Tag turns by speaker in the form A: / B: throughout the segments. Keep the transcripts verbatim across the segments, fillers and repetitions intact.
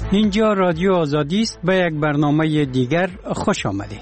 A: اینجا رادیو آزادی است. به یک برنامه دیگر خوش آمدید.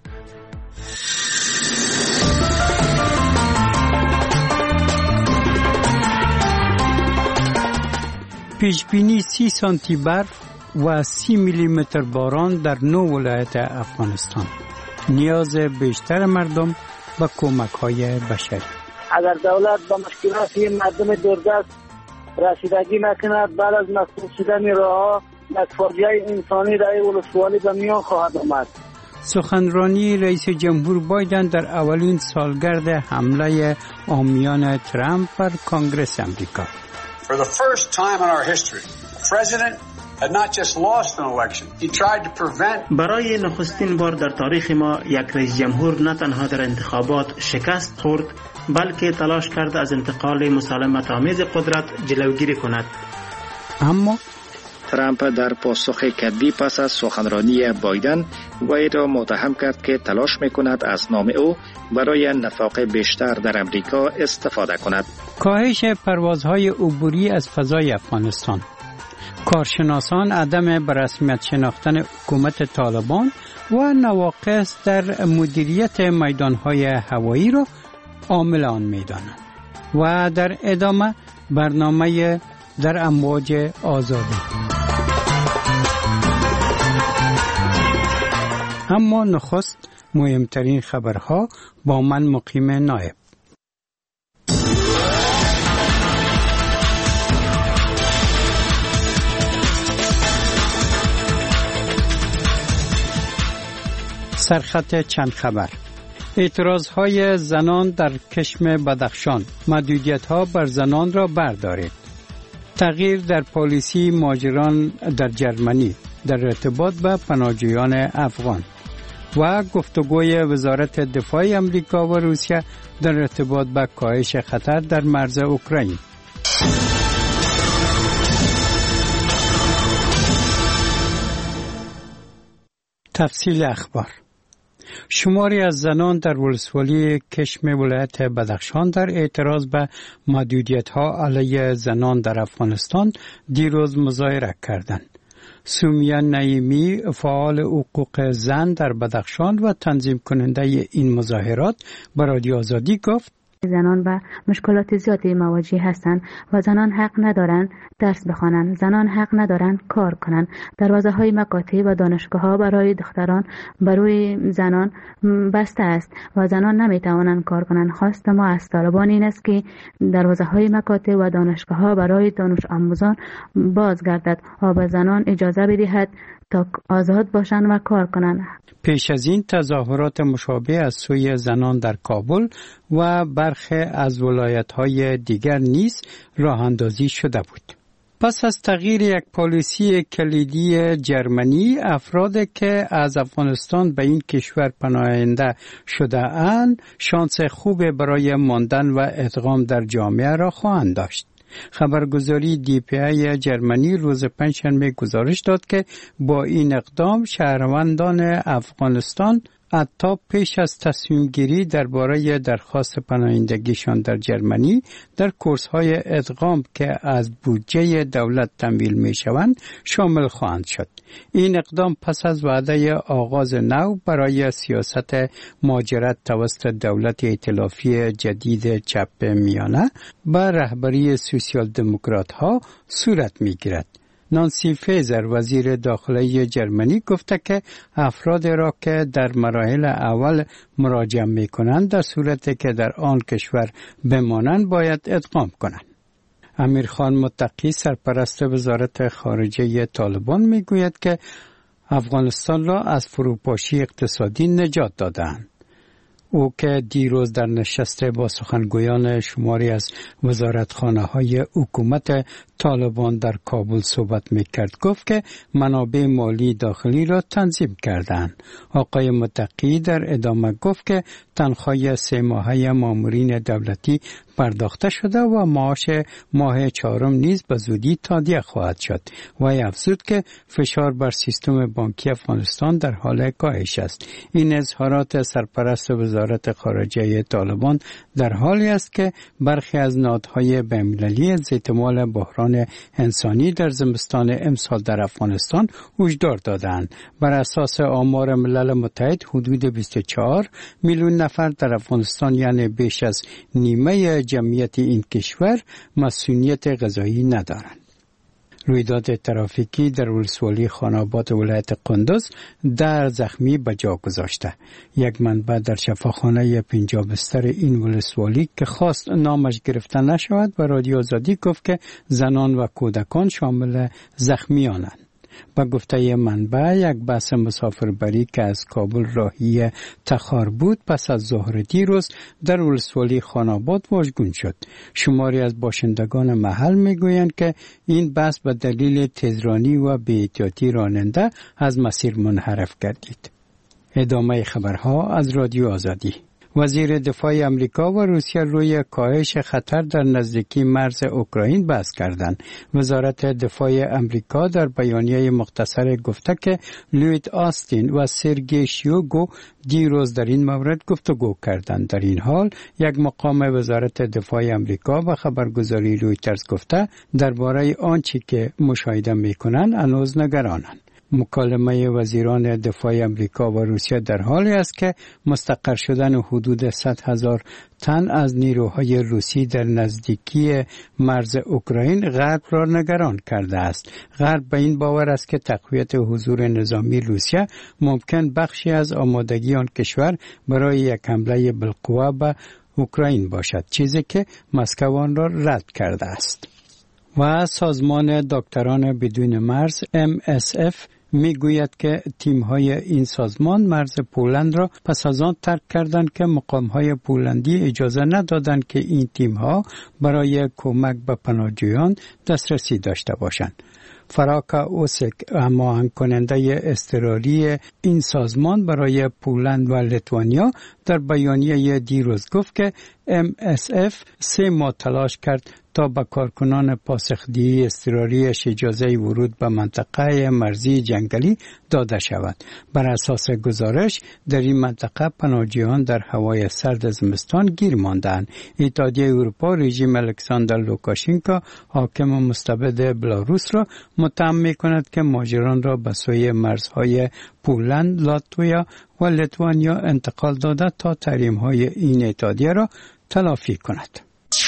A: پیشبینی سی سانتی برف و سی میلی متر باران در نه ولایت افغانستان. نیاز بیشتر مردم به کمک های بشری.
B: اگر دولت به مشکلات مردم دوردست رسیدگی نکند، بعد از مخصوص شدن راه‌ها یک فاجعه انسانی در ولسوالی به میان خواهد آمد.
A: سخنرانی رئیس جمهور بایدن در اولین سالگرد حمله عامیان ترامپ بر کنگره امریکا.
C: For the first time in our history, the president had not just lost an election, he tried to prevent.
D: برای نخستین بار در تاریخ ما یک رئیس جمهور نه تنها در انتخابات شکست خورد، بلکه تلاش کرد از انتقال مسالمت آمیز قدرت جلوگیری کند.
A: اما
E: ترامپ در پاسخ کدی پس از سخنرانی بایدن وی را متهم کرد که تلاش میکند از نام او برای نفاق بیشتر در امریکا استفاده کند.
A: کاهش پروازهای عبوری از فضای افغانستان. کارشناسان عدم به رسمیت شناختن حکومت طالبان و نواقص در مدیریت میدانهای هوایی را عامل آن می‌دانند. و در ادامه برنامه در امواج آزادی. اما نخست مهمترین خبرها با من مقیم نایب. سرخط چند خبر. اعتراضهای زنان در کشم بدخشان. محدودیت‌ها بر زنان را بردارید. تغییر در پالیسی مهاجران در جرمنی در ارتباط به پناهجویان افغان و گفتگوی وزارت دفاع امریکا و روسیه در ارتباط به کاهش خطر در مرز اوکراین. تفصیل اخبار. شماری از زنان در ولسوالی کشم ولایت بدخشان در اعتراض به محدودیت‌ها علیه زنان در افغانستان دیروز مظاهره کردند. سومیا نعیمی، فعال حقوق زن در بدخشان و تنظیم کننده این مظاهرات، به رادیو آزادی گفت:
F: زنان با مشکلات زیادی مواجه هستند و زنان حق ندارند درس بخوانند، زنان حق ندارند کار کنند. دروازه های مکاتب و دانشگاه ها برای دختران برای زنان بسته است و زنان نمی توانند کار کنند. خواست ما از طالبان این است که دروازه های مکاتب و دانشگاه ها برای دانش آموزان باز گردد و به زنان اجازه بدهد تا آزاد باشند و کار کنند.
A: پیش از این تظاهرات مشابه از سوی زنان در کابل و برخی از ولایت‌های دیگر نیز راه اندازی شده بود. پس از تغییر یک پالیسی کلیدی جرمنی، افرادی که از افغانستان به این کشور پناهنده شده اند، شانس خوب برای ماندن و ادغام در جامعه را خواهند داشت. خبرگزاری دی پی ای جرمنی روز پنجشنبه گزارش داد که با این اقدام شهروندان افغانستان حتی پیش از تصمیم گیری درباره درخواست پناهندگیشان در جرمنی در کورس‌های ادغام که از بودجه دولت تمویل می‌شوند شامل خواهند شد. این اقدام پس از وعده آغاز نو برای سیاست مهاجرت توسط دولت ائتلافی جدید چپ میانه به رهبری سوسیال دموکرات‌ها صورت می‌گیرد. نانسی فیزر وزیر داخلی جرمنی گفته که افراد را که در مراحل اول مراجعه می کنند در صورتی که در آن کشور بمانند باید ادغام کنند. امیرخان متقی سرپرست وزارت خارجه طالبان می گوید که افغانستان را از فروپاشی اقتصادی نجات دادند. او که دیروز در نشست با سخنگویان شماری از وزارتخانه‌های حکومت طالبان در کابل صحبت می‌کرد گفت که منابع مالی داخلی را تنظیم کردند. آقای متقی در ادامه گفت که تنخواه سه ماهه مامورین دولتی پرداخته شده و معاش ماه چهارم نیز به زودی تادیه خواهد شد. و افزود که فشار بر سیستم بانکی افغانستان در حال کاهش است. این اظهارات سرپرست وزارت خارجه طالبان در حالی است که برخی از نهادهای بین‌المللی از احتمال بحران بحران انسانی در زمستان امسال در افغانستان هشدار دادند. بر اساس آمار ملل متحد حدود بیست و چهار میلیون نفر در افغانستان، یعنی بیش از نیمه جمعیت این کشور، مسئولیت غذایی ندارند. رویداد ترافیکی در ولسوالی خاناباد ولایت قندوز در زخمی به جا گذاشته. یک منبع در شفاخانه پنجاه بستر این ولسوالی که خواست نامش گرفته نشود و رادیو آزادی گفت که زنان و کودکان شامل زخمیانند. با گفته منبع، یک بس مسافربری که از کابل راهی تخار بود پس از ظهر دیروز در ولسوالی خاناباد واژگون شد. شماری از باشندگان محل میگویند که این بس به دلیل تیزرانی و بی‌احتیاطی راننده از مسیر منحرف گردید. ادامه خبرها از رادیو آزادی. وزیر دفاع امریکا و روسیه روی کاهش خطر در نزدیکی مرز اوکراین بحث کردند. وزارت دفاع امریکا در بیانیه مختصر گفته که لوید آستین و سرگئی شویگو دیروز در این مورد گفتگو کردند. در این حال یک مقام وزارت دفاع امریکا و خبرگزاری رویترز گفته درباره آنچه که مشاهده می‌کنند هنوز نگرانند. مکالمه وزیران دفاع امریکا و روسیه در حالی است که مستقر شدن حدود صد هزار تن از نیروهای روسی در نزدیکی مرز اوکراین غرب را نگران کرده است. غرب به این باور است که تقویت حضور نظامی روسیه ممکن بخشی از آمادگی آن کشور برای یک حمله بالقوه به اوکراین باشد، چیزی که مسکو آن را رد کرده است. و سازمان دکتران بدون مرز ام اس اف می گوید که تیم‌های این سازمان مرز پولند را پس از آن ترک کردند که مقام‌های پولندی اجازه ندادند که این تیم‌ها برای کمک به پناهجویان دسترسی داشته باشند. فراکا اوسک، هماهنگ کننده اضطراری این سازمان برای پولند و لیتوانیا، در بیانیه دیروز گفت که ام اس اف سه ماه تلاش کرد تا به کارکنان پاسخدهی اضطراریش اجازه ورود به منطقه مرزی جنگلی داده شود. بر اساس گزارش در این منطقه پناهجویان در هوای سرد زمستان گیر ماندند. اتحادیه اروپا رژیم الکساندر لوکاشنکو حاکم مستبد بلاروس را متهم می‌کند که مهاجران را به سوی مرزهای پولند، لاتویا و لیتوانیا انتقال داده تا تحریم‌های این اتحادیه را تلافی کند.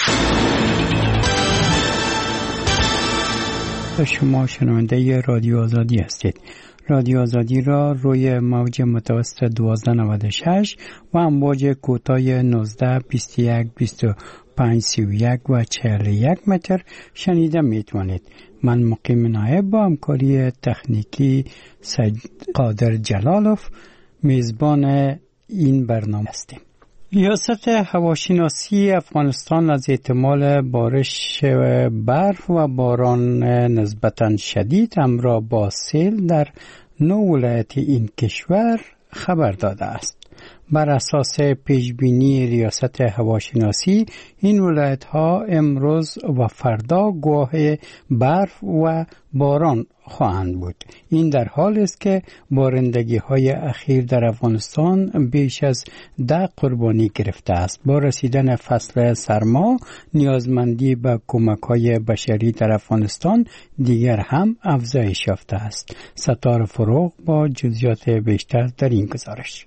A: شما شنونده رادیو آزادی هستید. رادیو آزادی را روی موج متوسط دوازده نود و شش و امواج کوتاه نوزده بیست و یک بیست و پنج سی و یک و چهل و یک متر شنیده میتوانید. من مقیم نایب با همکاری تکنیکی سید قادر جلالوف میزبان این برنامه هستیم. ریاست هواشناسی افغانستان از احتمال بارش برف و باران نسبتاً شدید همراه با سیل در نه ولایت این کشور خبر داده است. بر اساس پیشبینی ریاست هواشناسی این ولایت ها امروز و فردا گواه برف و باران خواهند بود. این در حال است که بارندگی های اخیر در افغانستان بیش از ده قربانی گرفته است. با رسیدن فصل سرما نیازمندی به کمک های بشری در افغانستان دیگر هم افزایش یافته است. ستار فروغ با جزئیات بیشتر در این گزارش.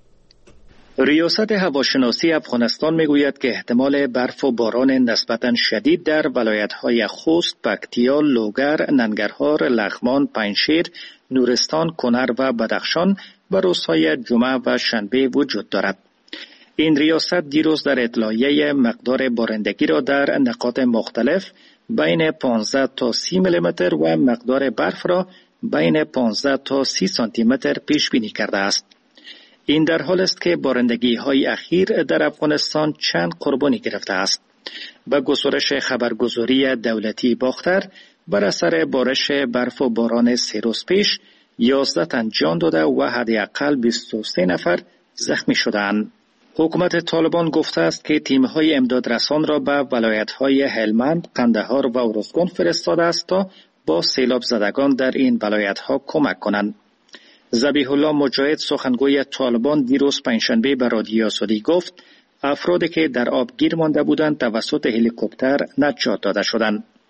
E: ریاست هواشناسی افغانستان میگوید که احتمال برف و باران نسبتاً شدید در ولایت‌های خوست، پکتیا، لوگر، ننگرهار، لغمان، پنجشیر، نورستان، کنر و بدخشان و روزهای جمعه و شنبه وجود دارد. این ریاست دیروز در اطلاعیه مقدار بارندگی را در نقاط مختلف بین پانزده تا سی میلیمتر و مقدار برف را بین پانزده تا سی سانتی متر پیش بینی کرده است. این در حال است که بارندگی های اخیر در افغانستان چند قربانی گرفته است. با گزارش خبرگزاری دولتی باختر، بر اثر بارش برف و باران سه روز پیش یازده تن جان داده و حداقل بیست و سه نفر زخمی شدند. حکومت طالبان گفته است که تیم‌های امدادرسان را به ولایت‌های هلمند، قندهار و ارزگان فرستاده است تا با سیلاب زدگان در این ولایت‌ها کمک کنند. ذبیح الله مجاهد سخنگوی طالبان دیروز پنجشنبه به رادیو آزادی گفت افرادی که در آب گیر مانده بودند توسط هلیکوپتر نجات داده شدند.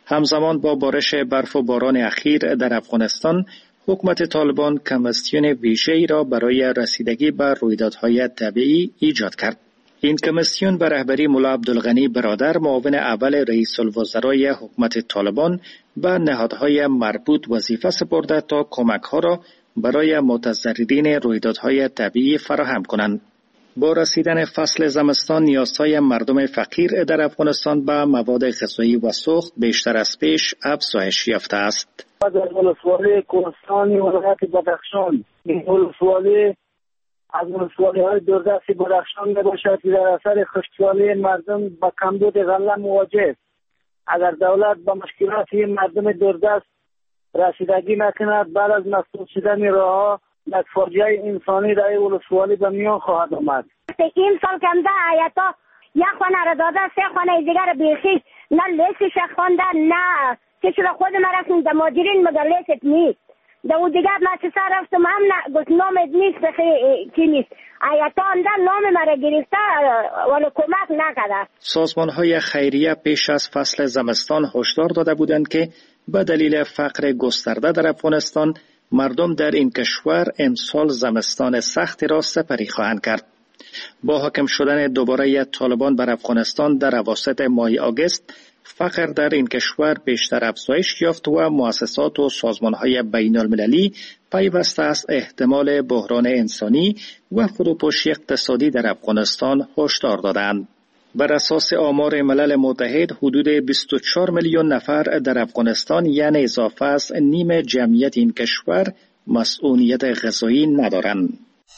E: همزمان با بارش برف و باران اخیر در افغانستان، حکومت طالبان کمیسیون ویژه‌ای را برای رسیدگی به رویدادهای طبیعی ایجاد کرد. این کمیسیون به رهبری ملا عبدالغنی برادر، معاون اول رئیس الوزرای حکومت طالبان، به نهادهای مربوط وظیفه سپرده تا کمک‌ها را برای متضررین رویدادهای طبیعی فراهم کنند. با رسیدن فصل زمستان، نیازهای مردم فقیر در افغانستان به مواد غذایی و سوخت بیشتر از پیش افزایش یافته است.
B: از ولسوالی کوهستانی ولایت بدخشان، این ولسوالی از ولسوالی‌های دوردست بدخشان میباشد که در اثر خشکسالی مردم با کمبود غله مواجه است. اگر دولت با مشکلات این مردم دوردست رسیدگی نکند، بعد از مسدود شدن راه‌ها یک فاجعه انسانی در ولسوالی به میان خواهد آمد.
G: این سال کم ده آیتا یک خانه را داده، سه خانه دیگر بیخی نه لیسش خونده، نه که چرا خود ما رفتیم در ماجرین مگر لیست نیست. در او دیگر ما چه سر رفتم هم نه گفت نامت نیست بخی کی نیست. آیتا اندر نام مرا گرفته ولی کمک نکرده.
E: سازمان‌های خیریه پیش از فصل زمستان هشدار داده بودند که به دلیل فقر گسترده در افغانستان، مردم در این کشور امسال زمستان سختی را سپری خواهند کرد. با حاکم شدن دوباره طالبان بر افغانستان در اواسط ماه آگوست، فقر در این کشور بیشتر افزایش یافت و مؤسسات و سازمان‌های بین المللی پیوسته است احتمال بحران انسانی و فروپاشی اقتصادی در افغانستان هشدار دادند. بر اساس آمار ملل متحد، حدود بیست و چهار میلیون نفر در افغانستان، یعنی اضافه از نیم جمعیت این کشور، مسئولیت غذایی ندارند.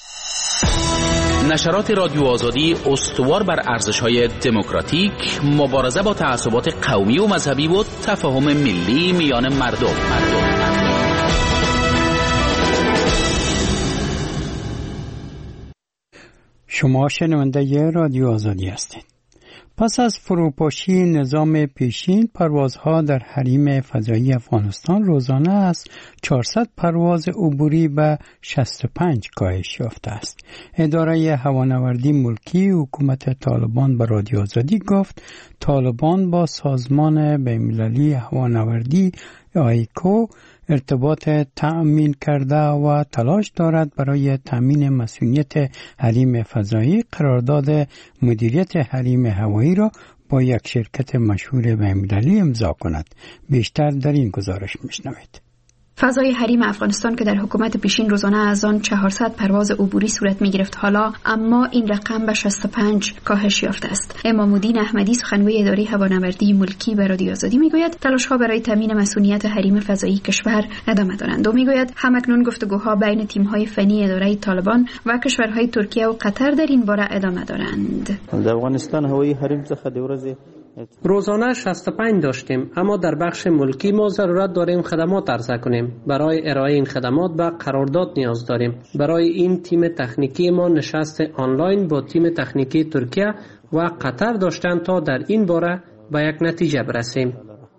H: نشرات رادیو آزادی استوار بر ارزش‌های دموکراتیک، مبارزه با تعصبات قومی و مذهبی و تفاهم ملی میان مردم.
A: شما شنونده رادیو آزادی هستید. پس از فروپاشی نظام پیشین، پروازها در حریم فضایی افغانستان روزانه از چهارصد پرواز عبوری به شصت و پنج کاهش یافته است. اداره هوانوردی ملکی حکومت طالبان به رادیو آزادی گفت طالبان با سازمان بین‌المللی هوانوردی آیکو ارتباط تأمین کرده و تلاش دارد برای تأمین مسئولیت حریم فضایی قرارداد مدیریت حریم هوایی را با یک شرکت مشهور بین‌المللی امضا کند. بیشتر در این گزارش میشنوید.
I: فضای حریم افغانستان که در حکومت پیشین روزانه از آن چهارصد پرواز عبوری صورت می گرفت، حالا اما این رقم به شصت و پنج کاهش یافته است. امام‌الدین احمدی، سخنگوی اداره هوانوردی ملکی، به رادیو آزادی می گوید تلاش‌ها برای تامین مسئولیت حریم فضایی کشور ادامه دارند و می گوید همکنون گفتگوها بین تیم‌های فنی اداره طالبان و کشورهای ترکیه و قطر در این باره ادامه دارند.
J: در افغانستان هوایی حریم څخه د ورځې
K: روزانه شصت و پنج داشتیم، اما در بخش ملکی ما ضرورت داریم خدمات عرضه کنیم. برای ارائه این خدمات به قرارداد نیاز داریم. برای این تیم تکنیکی ما نشست آنلاین با تیم تکنیکی ترکیه و قطر داشتند تا در این باره به یک نتیجه برسیم.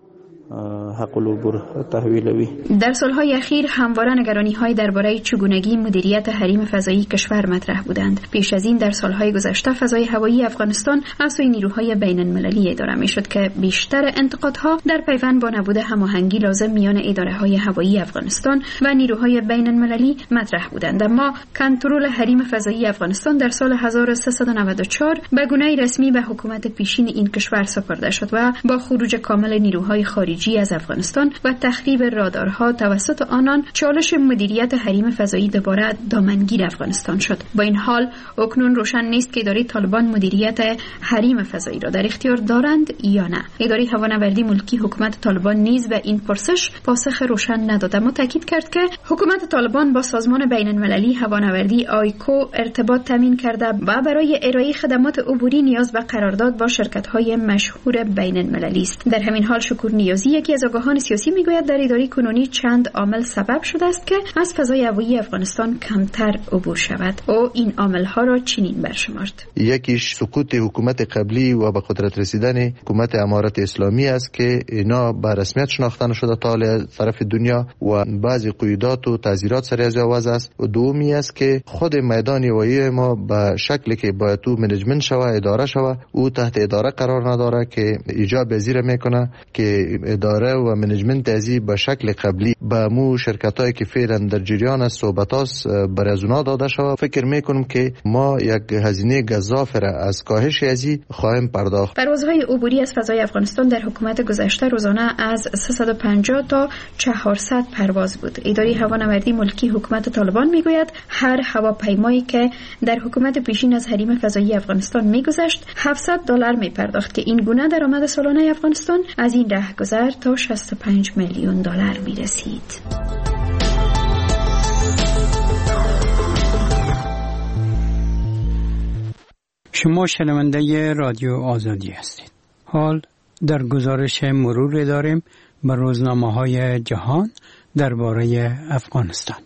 J: حق العبور تحویلوی.
I: در سالهای اخیر همواره نگرانی‌های درباره چگونگی مدیریت حریم فضایی کشور مطرح بودند. پیش از این در سالهای گذشته فضای هوایی افغانستان از سوی نیروهای بین‌المللی اداره می‌شد که بیشتر انتقادها در پیوند با نبود هماهنگی لازم میان اداره‌های هوایی افغانستان و نیروهای بین‌المللی مطرح بودند. اما کنترل حریم فضایی افغانستان در سال هزار و سیصد و نود و چهار به گونه‌ای رسمی به حکومت پیشین این کشور سپرده شد و با خروج کامل نیروهای خارجی از افغانستان و تخریب رادارها توسط آنان، چالش مدیریت حریم فضایی دوباره دامنگیر افغانستان شد. با این حال اکنون روشن نیست که اداره طالبان مدیریت حریم فضایی را در اختیار دارند یا نه. اداره هوانوردی ملکی حکومت طالبان نیز به این پرسش پاسخ روشن نداد، اما تاکید کرد که حکومت طالبان با سازمان بین‌المللی هوانوردی آیکو ارتباط تامین کرده و برای ارائه خدمات عبوری نیاز به قرارداد با شرکت‌های مشهور بین‌المللی است. در همین حال شکور نیازی، یکی از آگاهان سیاسی، میگوید در اداره کنونی چند عامل سبب شده است که از فضای هوایی افغانستان کمتر عبور شود. او این عامل‌ها را چنین برشمرد:
L: یکیش سقوط حکومت قبلی و به قدرت رسیدن حکومت امارت اسلامی است که اینا به رسمیت شناخته نشده تا طرف دنیا و بعضی قیودات و تعزیرات سر از آواز است. و دومی است که خود میدان هوایی ما به شکلی که باید تو منیجمنت شوه، اداره شوه، او تحت اداره قرار نداره که ایجاب پذیر میکنه که اداره و منیجمنت ازی به شکل قبلی به مو شرکتایی که فعلا در جریان است صحبت است بر از اونا داده شود. فکر میکنم که ما یک هزینه گزاف را از کاهش ازی خواهیم پرداخت.
I: پروازهای عبوری از فضای افغانستان در حکومت گذشته روزانه از سیصد و پنجاه تا چهارصد پرواز بود. اداره هوانوردی ملکی حکومت طالبان میگوید هر هواپیمایی که در حکومت پیشین از حریم فضایی افغانستان میگذشت هفتصد دلار میپرداخت که این گونه درآمد سالانه افغانستان از این رهگذر تا شصت و پنج میلیون دلار میرسید.
A: شما شنونده رادیو آزادی هستید. حال در گزارش مرور داریم بر روزنامه‌های جهان درباره افغانستان.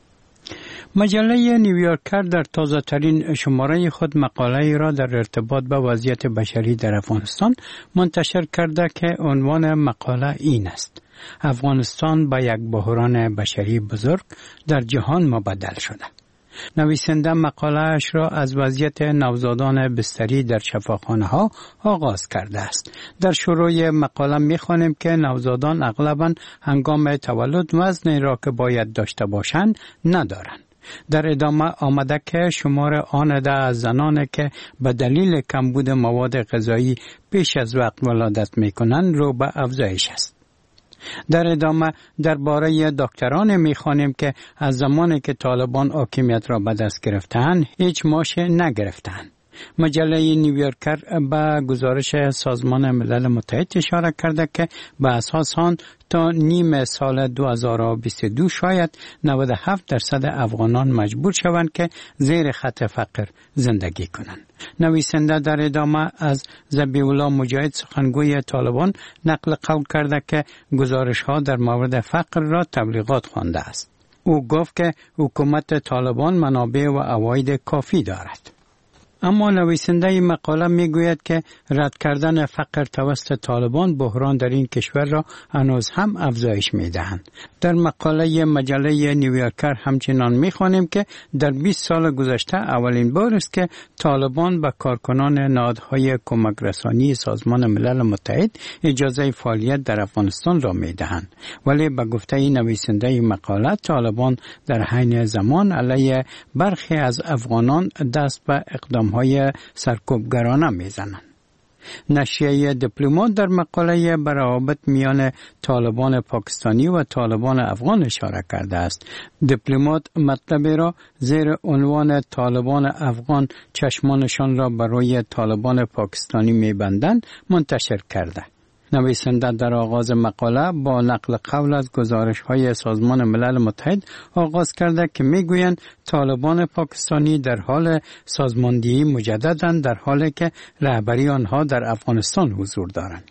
A: مجله نیویورکر در تازه ترین شماره خود مقاله را در ارتباط با وضعیت بشری در افغانستان منتشر کرده که عنوان مقاله این است: افغانستان به یک بحران بشری بزرگ در جهان مبدل شده. نویسنده مقاله اش را از وضعیت نوزادان بستری در شفاخانه ها آغاز کرده است. در شروع مقاله می خوانیم که نوزادان اغلباً هنگام تولد وزنی را که باید داشته باشند ندارند. در ادامه آمده که شمار آن از زنان که به دلیل کمبود مواد غذایی پیش از وقت ولادت می کنند رو به افزایش است. در ادامه درباره دکتران می‌خوانیم که از زمانی که طالبان حاکمیت را به دست گرفتند هیچ معاش نگرفتند. مجله نیویورکر به گزارش سازمان ملل متحد اشاره کرده که به اساس آن تا نیم سال دو هزار و بیست و دو شاید نود و هفت درصد افغانان مجبور شوند که زیر خط فقر زندگی کنند. نویسنده در ادامه از ذبیح الله مجاهد سخنگوی طالبان نقل قول کرده که گزارش ها در مورد فقر را تبلیغات خوانده است. او گفت که حکومت طالبان منابع و عواید کافی دارد. اما نویسنده مقاله میگوید که رد کردن فقر توسط طالبان بحران در این کشور را هنوز هم افزایش میدهند. در مقاله مجله نیویورکر همچنان میخوانیم که در بیست سال گذشته اولین بار است که طالبان به کارکنان نهادهای کمک رسانی سازمان ملل متحد اجازه فعالیت در افغانستان را میدهند. ولی به گفته نویسنده مقاله طالبان در حین زمان علیه برخی از افغانان دست به اقدام های سرکوبگرانه میزنند. نشریه دیپلمات در مقاله بر روابط میان طالبان پاکستانی و طالبان افغان اشاره کرده است. دیپلمات مطلب را زیر عنوان طالبان افغان چشمانشان را برای طالبان پاکستانی میبندند منتشر کرده. نویسنده در آغاز مقاله با نقل قول از گزارش‌های سازمان ملل متحد آغاز کرده که میگویند طالبان پاکستانی در حال سازماندهی مجددند در حالی که رهبری آنها در افغانستان حضور دارند.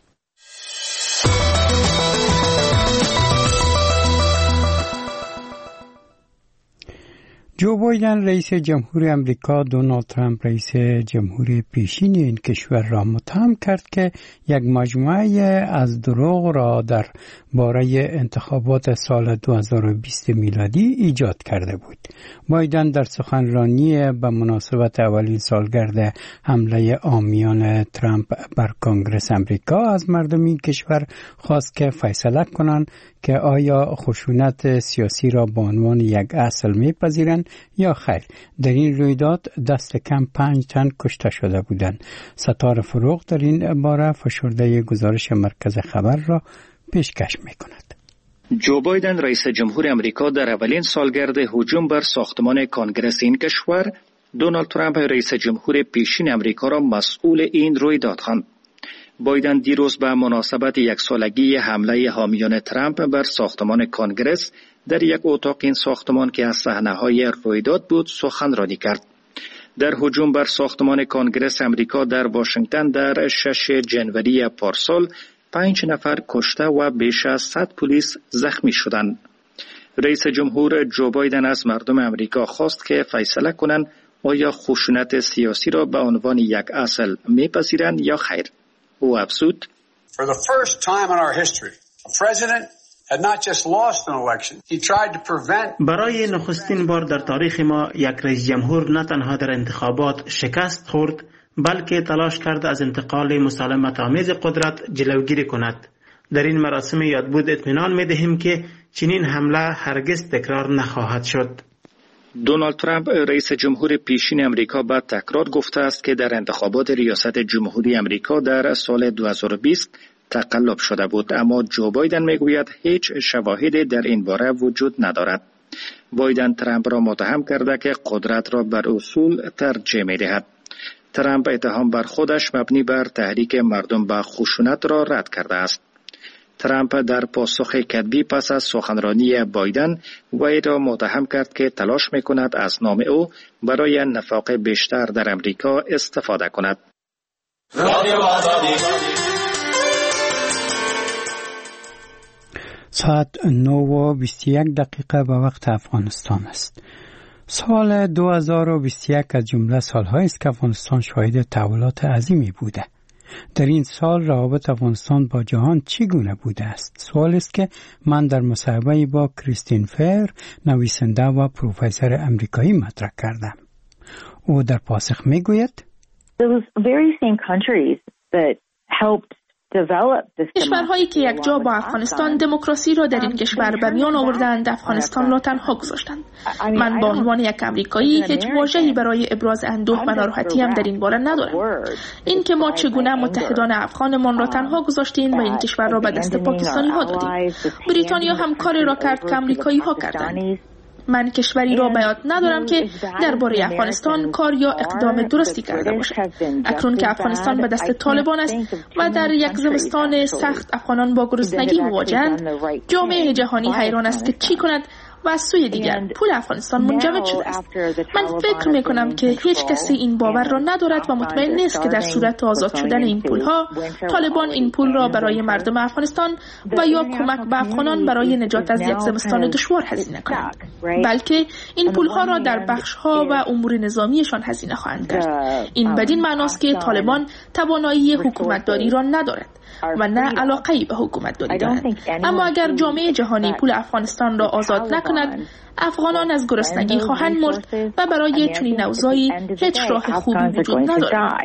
A: جو بایدن رئیس جمهور امریکا دونالد ترامپ رئیس جمهور پیشین این کشور را متهم کرد که یک مجموعه از دروغ را در باره انتخابات سال دو هزار و بیست میلادی ایجاد کرده بود. بایدن در سخنرانی به مناسبت اولین سالگرد حمله عامیان ترامپ بر کنگره امریکا از مردم این کشور خواست که فیصله کنند که آیا خشونت سیاسی را به عنوان یک اصل میپذیرند یا خیر. در این رویداد دست کم پنج تن کشته شده بودند. ستاره فروغ در این باره فشرده گزارش مرکز خبر را پیشکش میکند.
E: جو بایدن رئیس جمهور امریکا در اولین سالگرد هجوم بر ساختمان کنگره این کشور دونالد ترامپ رئیس جمهور پیشین امریکا را مسئول این رویداد خواند. بایدن دیروز به مناسبت یک سالگی حمله حامیان ترامپ بر ساختمان کنگره در یک اتاق این ساختمان که از صحنه‌های رویداد بود سخنرانی کرد. در هجوم بر ساختمان کنگره امریکا در واشنگتن در شش جنوری پارسال پنج نفر کشته و بیش از صد پلیس زخمی شدند. رئیس جمهور جو بایدن از مردم امریکا خواست که فیصله کنند آیا خشونت سیاسی را به عنوان یک اصل میپذیرند یا خیر. او افزود:
C: For the first time in our history, a president had not just lost an election, he tried to prevent.
D: برای نخستین بار در تاریخ ما یک رئیس جمهور نه تنها در انتخابات شکست خورد بلکه تلاش کرد از انتقال مسالمت آمیز قدرت جلوگیری کند. در این مراسم یادبود اطمینان می دهیم که چنین حمله هرگز تکرار نخواهد شد.
E: دونالد ترامپ رئیس جمهور پیشین امریکا با تکرار گفته است که در انتخابات ریاست جمهوری امریکا در سال دو هزار و بیست تقلب شده بود، اما جو بایدن میگوید هیچ شواهدی در این باره وجود ندارد. بایدن ترامپ را متهم کرده که قدرت را بر اصول ترجیح می‌دهد. ترامپ اتهام بر خودش مبنی بر تحریک مردم به خشونت را رد کرده است. ترامپ در پاسخ کتبی پس از سخنرانی بایدن وی را متهم کرد که تلاش می‌کند از نام او برای نفاق بیشتر در امریکا استفاده کند.
A: ساعت نه و بیست و یک دقیقه به وقت افغانستان است. سال دو هزار و بیست و یک از جمله سال‌هایی است که افغانستان شاهد تحولات عظیمی بوده. در این سال روابط افغانستان با جهان چگونه بوده است؟ سوال است که من در مصاحبه با کریستین فیر، نویسنده و پروفسور امریکایی مطرح کردم. او در پاسخ میگوید
M: Those very same countries that helped
N: کشورهایی که یک جا با افغانستان دموکراسی را در این کشور به میان آوردند، افغانستان را تنها گذاشتند. من به عنوان یک امریکایی هیچ واژه‌ای برای ابراز اندوه و ناراحتی هم در این باره ندارم. این که ما چگونه متحدان افغانمان را تنها گذاشتیم و این کشور را به دست پاکستانی ها دادیم. بریتانیا هم کاری را کرد که امریکایی ها کردند. من کشوری را به یاد ندارم که درباره افغانستان کار یا اقدام درستی کرده باشد. اکنون که افغانستان به دست طالبان است و در یک زمستان سخت افغانان با گرسنگی مواجه‌اند، جامعه جهانی حیران است که چی کند و از سوی دیگر پول افغانستان منجمد شده است. من فکر می کنم که هیچ کسی این باور را ندارد و مطمئن نیست که در صورت آزاد شدن این پولها طالبان این پول را برای مردم افغانستان و یا کمک به افغانان برای نجات از یک زمستان دشوار هزینه کنند، بلکه این پولها را در بخشها و امور نظامیشان هزینه خواهند کرد. این بدین معناست که طالبان توانایی حکومتداری را ندارد و نه علاقه‌ای به حکومت داری دارد. اما اگر جامعه جهانی پول افغانستان را آزاد نکند، افغانان از گرسنگی خواهند مرد و برای چنین اوضاعی هیچ راه خوبی وجود ندارد.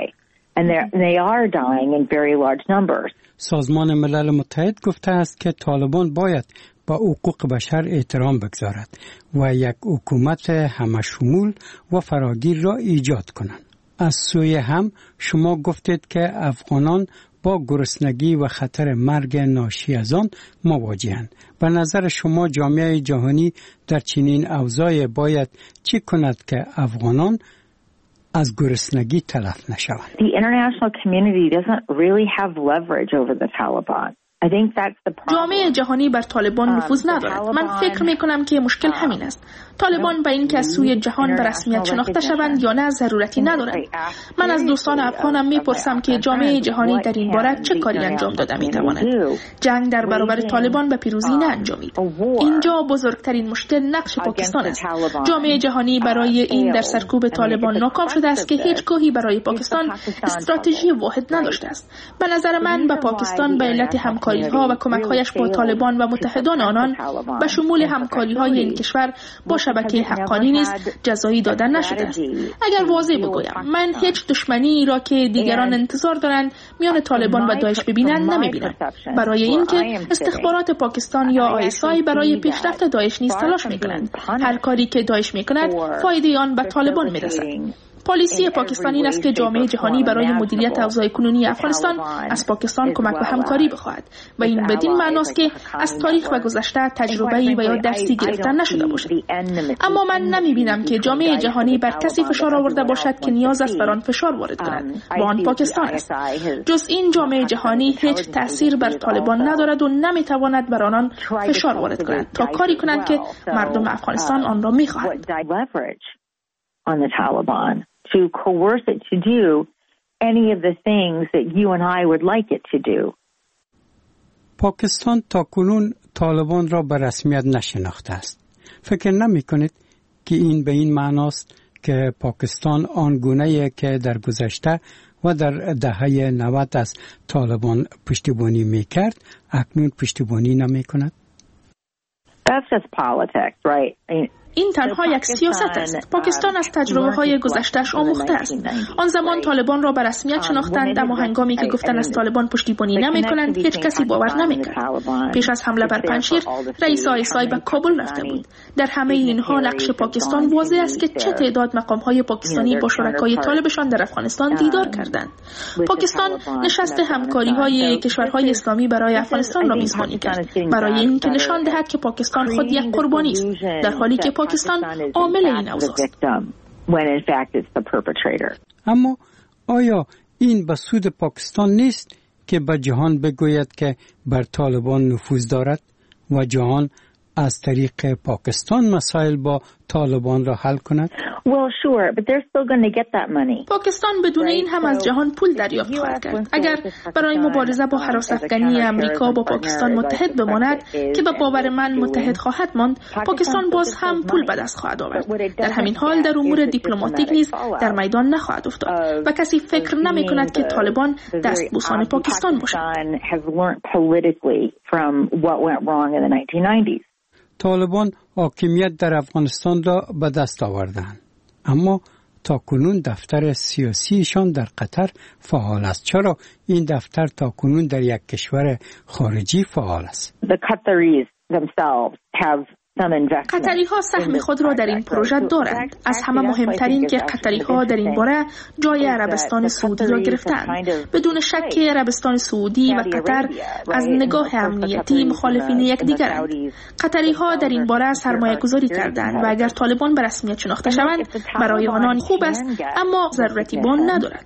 A: سازمان ملل متحد گفته است که طالبان باید با حقوق بشر احترام بگذارد و یک حکومت همشمول و فراگیر را ایجاد کنند. از سوی هم شما گفتید که افغانان با گرسنگی و خطر مرگ ناشی از آن مواجهند. به نظر شما جامعه جهانی در چنین اوضاعی باید چی کند که افغانان از گرسنگی تلف نشوند؟
M: The international community doesn't really have leverage over the Taliban.
N: جامعه جهانی بر طالبان نفوذ ندارد. من فکر می کنم که مشکل همین است. طالبان به این که از سوی جهان به رسمیت شناخته شوند یا نه ضرورتی ندارند. من از دوستان افغانم می پرسم که جامعه جهانی در این باره چه کاری انجام داده می تواند. جنگ در برابر طالبان به پیروزی نانجامید. اینجا بزرگترین مشکل نقش پاکستان است. جامعه جهانی برای این در سرکوب طالبان ناکام شده است که هیچگاهی برای پاکستان استراتژی واحد نداشته است. به نظر من به پاکستان به علت همکاری‌ها و کمک‌هایش با طالبان و متحدان آنان به شمول همکاری‌های این کشور با شبکه حقانی نیز جزایی دادن نشده است. اگر واضح بگویم، من هیچ دشمنی را که دیگران انتظار دارند میان طالبان و داعش ببینند نمی‌بینم. برای اینکه استخبارات پاکستان یا آی اس آی برای پیشرفت داعش نیز تلاش می‌کنند. هر کاری که داعش می‌کند، فایده آن به طالبان می‌رسد. پالیسی پاکستان این است که جامعه جهانی برای مدیریت اوضاع کنونی افغانستان از پاکستان کمک و همکاری بخواهد و این بدین معناست که از تاریخ و گذشته تجربه‌ای و یا درسی گرفتن نشده باشد. اما من نمی‌بینم که جامعه جهانی بر کسی فشار آورده باشد که نیاز است بر آن فشار وارد کند و آن پاکستان است. جز این جامعه جهانی هیچ تأثیر بر طالبان ندارد و نمی‌تواند بر آنان فشار وارد کند تا کاری کنند که مردم افغانستان آن را می‌خواهند.
M: to coerce it to do any of the things that you and I would like it to do.
A: پاکستان تاکنون طالبان را به رسمیت نشناخته است. فکر نمی کنید که این به این معناست که پاکستان آن گونه‌ای که در گذشته و در دهه نود از طالبان پشتیبانی می کرد اکنون پشتیبانی نمی کند؟
M: That's just politics, right? I mean,
N: این تنها یک سیاست است. پاکستان از تجربه های گذشتهش آموخته است. آن زمان طالبان را به رسمیت شناختند، اما هنگامی که گفتند از طالبان پشتیبانی نمی کنند هیچ کسی باور نمی کرد. پیش از حمله بر پنجشیر رئیس آی اس آی به کابل رفته بود. در همه اینها نقش پاکستان واضح است که چه تعداد مقام های پاکستانی با شرکای طالبشان در افغانستان دیدار کردند. پاکستان نشست همکاری های کشورهای اسلامی برای افغانستان را میزبانی کرد، برای اینکه نشان دهد که پاکستان خود یک قربانی است، در حالی که پاکستان عامل این اوضاع است.
A: اما آیا این به سود پاکستان نیست که به جهان بگوید که بر طالبان نفوذ دارد و جهان از طریق پاکستان مسائل با طالبان را حل کند؟
M: Well, sure, but they're still going to get that money.
N: پاکستان بدون این هم از جهان پول دریافت خواهد کرد. اگر برای مبارزه با هراس افغانی امریکا با پاکستان متحد بماند که به باور من متحد خواهد ماند، پاکستان باز هم پول به دست خواهد آورد. در همین حال در امور دیپلماتیک نیز در میدان نخواهد افتاد و کسی فکر نمی کند که طالبان دستبوسان پاکستان باشند.
A: طالبان حاکمیت در افغانستان را به دست آوردند، اما تا کنون دفتر سیاسیشان در قطر فعال است. چرا این دفتر تا کنون در یک کشور خارجی فعال است؟
N: قطری ها سهم خود را در این پروژه دارند. از همه مهمترین که قطری ها در این باره جای عربستان سعودی را گرفتند. بدون شک عربستان سعودی و قطر از نگاه امنیتی مخالفین یکدیگرند. قطری ها در این باره سرمایه گذاری کردند و اگر طالبان به رسمیت شناخته شوند برای آنان خوب است، اما ضرورتی به آن ندارد.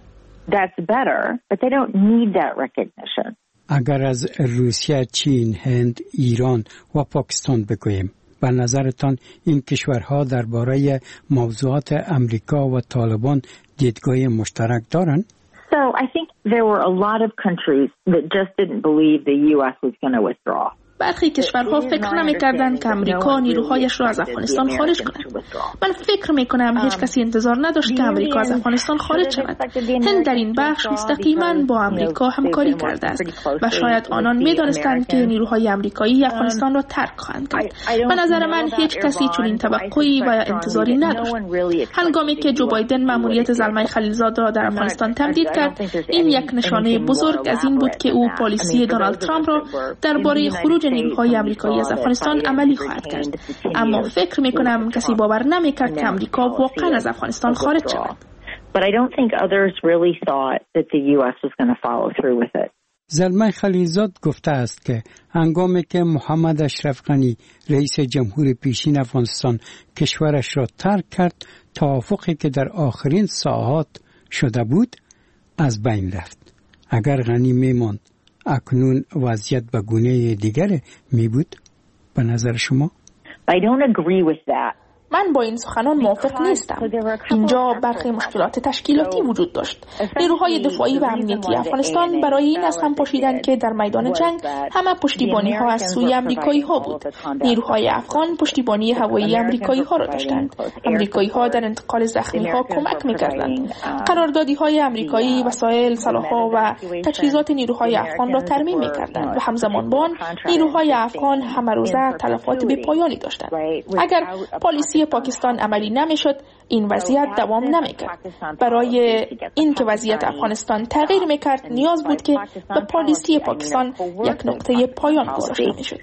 A: اگر از روسیه، چین، هند، ایران و پاکستان بگوییم، به نظرتان این کشورها درباره موضوعات امریکا و طالبان دیدگاه مشترک دارند؟
M: So I think there were a lot of countries that just didn't believe the U S was going to withdraw.
N: برخی کشورها فکر نمی‌کردند که امریکا نیروهایش را از افغانستان خارج کند. من فکر می‌کنم هیچ کسی انتظار نداشت که امریکا از افغانستان خارج شود. هند در این بخش مستقیما با امریکا همکاری کرده است و شاید آنان می‌دانستند که نیروهای آمریکایی افغانستان را ترک خواهند کرد. به نظر من هیچ کسی چنین توقعی و انتظاری نداشت. هنگامی که جو بایدن مأموریت زلمه خلیلزاد را در افغانستان تمدید کرد، این یک نشانه بزرگ از این بود که او پالیسی دونالد ترامپ را درباره خروج نیروهای آمریکایی از افغانستان عملی خواهد کرد. اما فکر میکنم کسی باور نمیکرد که آمریکا واقعا از افغانستان خارج شود.
M: But I don't think others really thought that the U S was going to follow through with it.
A: زلمه خلیلزاد گفته است که هنگامی که محمد اشرف غنی رئیس جمهور پیشین افغانستان کشورش را ترک کرد، توافقی که در آخرین ساعات شده بود از بین رفت. اگر غنی میماند اکنون وضعیت به گونه دیگر می بود به نظر شما؟
M: I don't agree with that.
N: من با این سخنان موافق نیستم. اینجا برخی مشکلات تشکیلاتی وجود داشت. نیروهای دفاعی و امنیتی افغانستان برای این از هم پاشیدند که در میدان جنگ همه پشتیبانی ها از سوی امریکایی ها بود. نیروهای افغان پشتیبانی هوایی امریکایی ها را داشتند. امریکایی ها در انتقال زخمی ها کمک می‌کردند. قراردادی های امریکایی وسایل، سلاح‌ها و تجهیزات نیروهای افغان را ترمیم می‌کردند و همزمان با آن نیروهای افغان همه روزه تلفات بی‌پایانی داشتند. اگر پالیسی پاکستان عملی نمیشد این وضعیت دوام نمیکرد. برای اینکه وضعیت افغانستان تغییر میکرد نیاز بود که به پالیسی پاکستان یک نقطه پایان گذاشته میشد.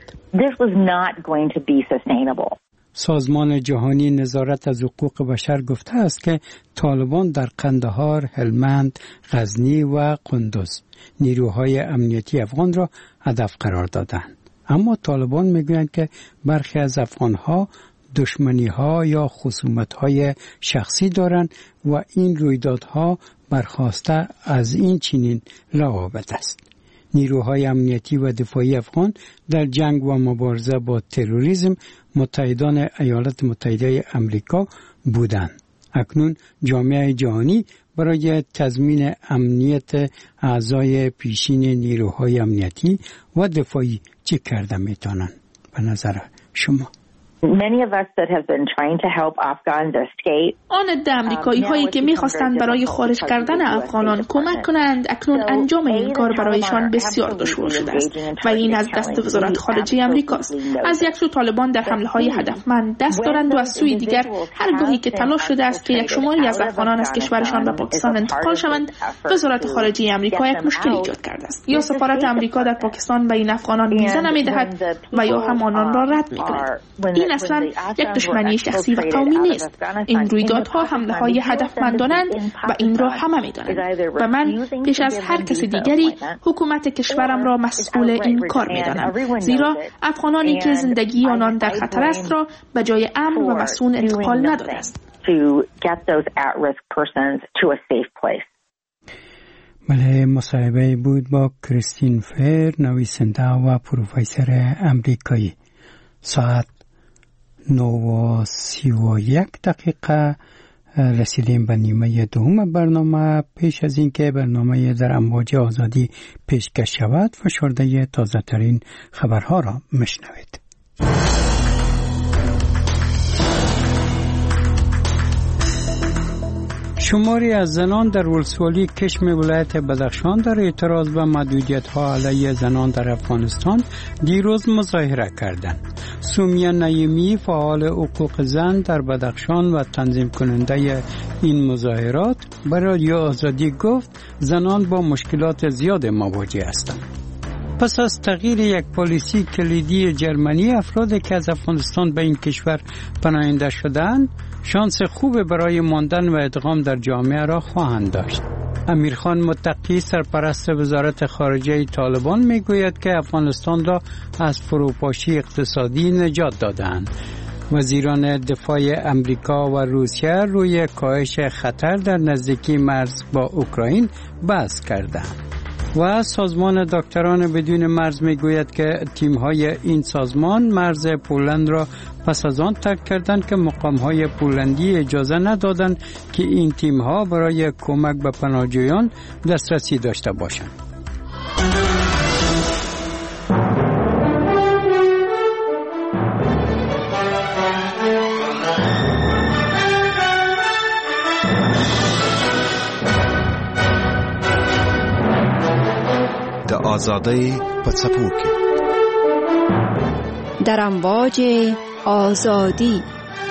A: سازمان جهانی نظارت از حقوق بشر گفته است که طالبان در قندهار، هلمند، غزنی و قندوز نیروهای امنیتی افغان را هدف قرار دادند. اما طالبان میگویند که برخی از افغانها دشمنی ها یا خصومت های شخصی دارند و این رویدادها برخواسته از این چنین روابط است. نیروهای امنیتی و دفاعی افغان در جنگ و مبارزه با تروریسم متحدان ایالات متحده آمریکا بودند. اکنون جامعه جهانی برای تضمین امنیت اعضای پیشین نیروهای امنیتی و دفاعی چه کرده میتونند به نظر شما؟
M: Many of us that have been trying to help Afghans escape.
N: آن عده امریکایی هایی که می‌خواستند برای خارج کردن افغانان کمک کنند اکنون انجام این کار برایشان بسیار دشوار شده است و این از دست وزارت خارجه امریکاست. از یک سو طالبان در حمله‌های هدفمند دست دارند و از سوی دیگر هرگاهی که تلاش شده است که یک شماری از افغانان از کشورشان به پاکستان انتقال شوند، وزارت خارجه امریکا یک مشکل ایجاد کرده است. یا سفارت امریکا در پاکستان به این افغانان ویزا نمی‌دهد و یا هم آنان را رد می‌کند. این اصلا یک دشمنی شخصی و قومی نیست. این رویدادها حمله‌های هدفمندانند و این را همه می‌دانند و من پیش از هر کس دیگری حکومت کشورم را مسئول این کار می‌دانم، زیرا افغانانی که زندگی آنان در خطر است را به جای امن و مسئول انتقال نداده است.
A: بله، مصاحبه بود با کریستین فیر، نویسنده و پروفسور امریکایی. ساعت نو و سی و یک دقیقه رسیدیم به نیمه دوم برنامه. پیش از اینکه برنامه در امواج آزادی پیشکش شود، فشرده تازه ترین خبرها را مشنوید. شماری از زنان در ولسوالی کشم ولایت بدخشان در اعتراض به محدودیت‌ها علیه زنان در افغانستان دیروز مظاهره کردند. سومیا نعیمی، فعال حقوق زن در بدخشان و تنظیم کننده این مظاهرات، به رادیو آزادی گفت زنان با مشکلات زیاد مواجه هستند. پس از تغییر یک پالیسی کلیدی جرمنی، افرادی که از افغانستان به این کشور پناهنده شدند شانس خوب برای ماندن و ادغام در جامعه را خواهند داشت. امیرخان متقی، سرپرست وزارت خارجه طالبان، میگوید که افغانستان را از فروپاشی اقتصادی نجات دادند. وزیران دفاع امریکا و روسیه روی کاهش خطر در نزدیکی مرز با اوکراین بحث کردند. و سازمان دکتران بدون مرز میگوید که تیم‌های این سازمان مرز پولند را پس از آن ترک کردند که مقام‌های پولندی اجازه ندادند که این تیم‌ها برای کمک به پناهجویان دسترسی داشته باشند.
O: آزادی پڅپوکي
P: در امواج آزادی.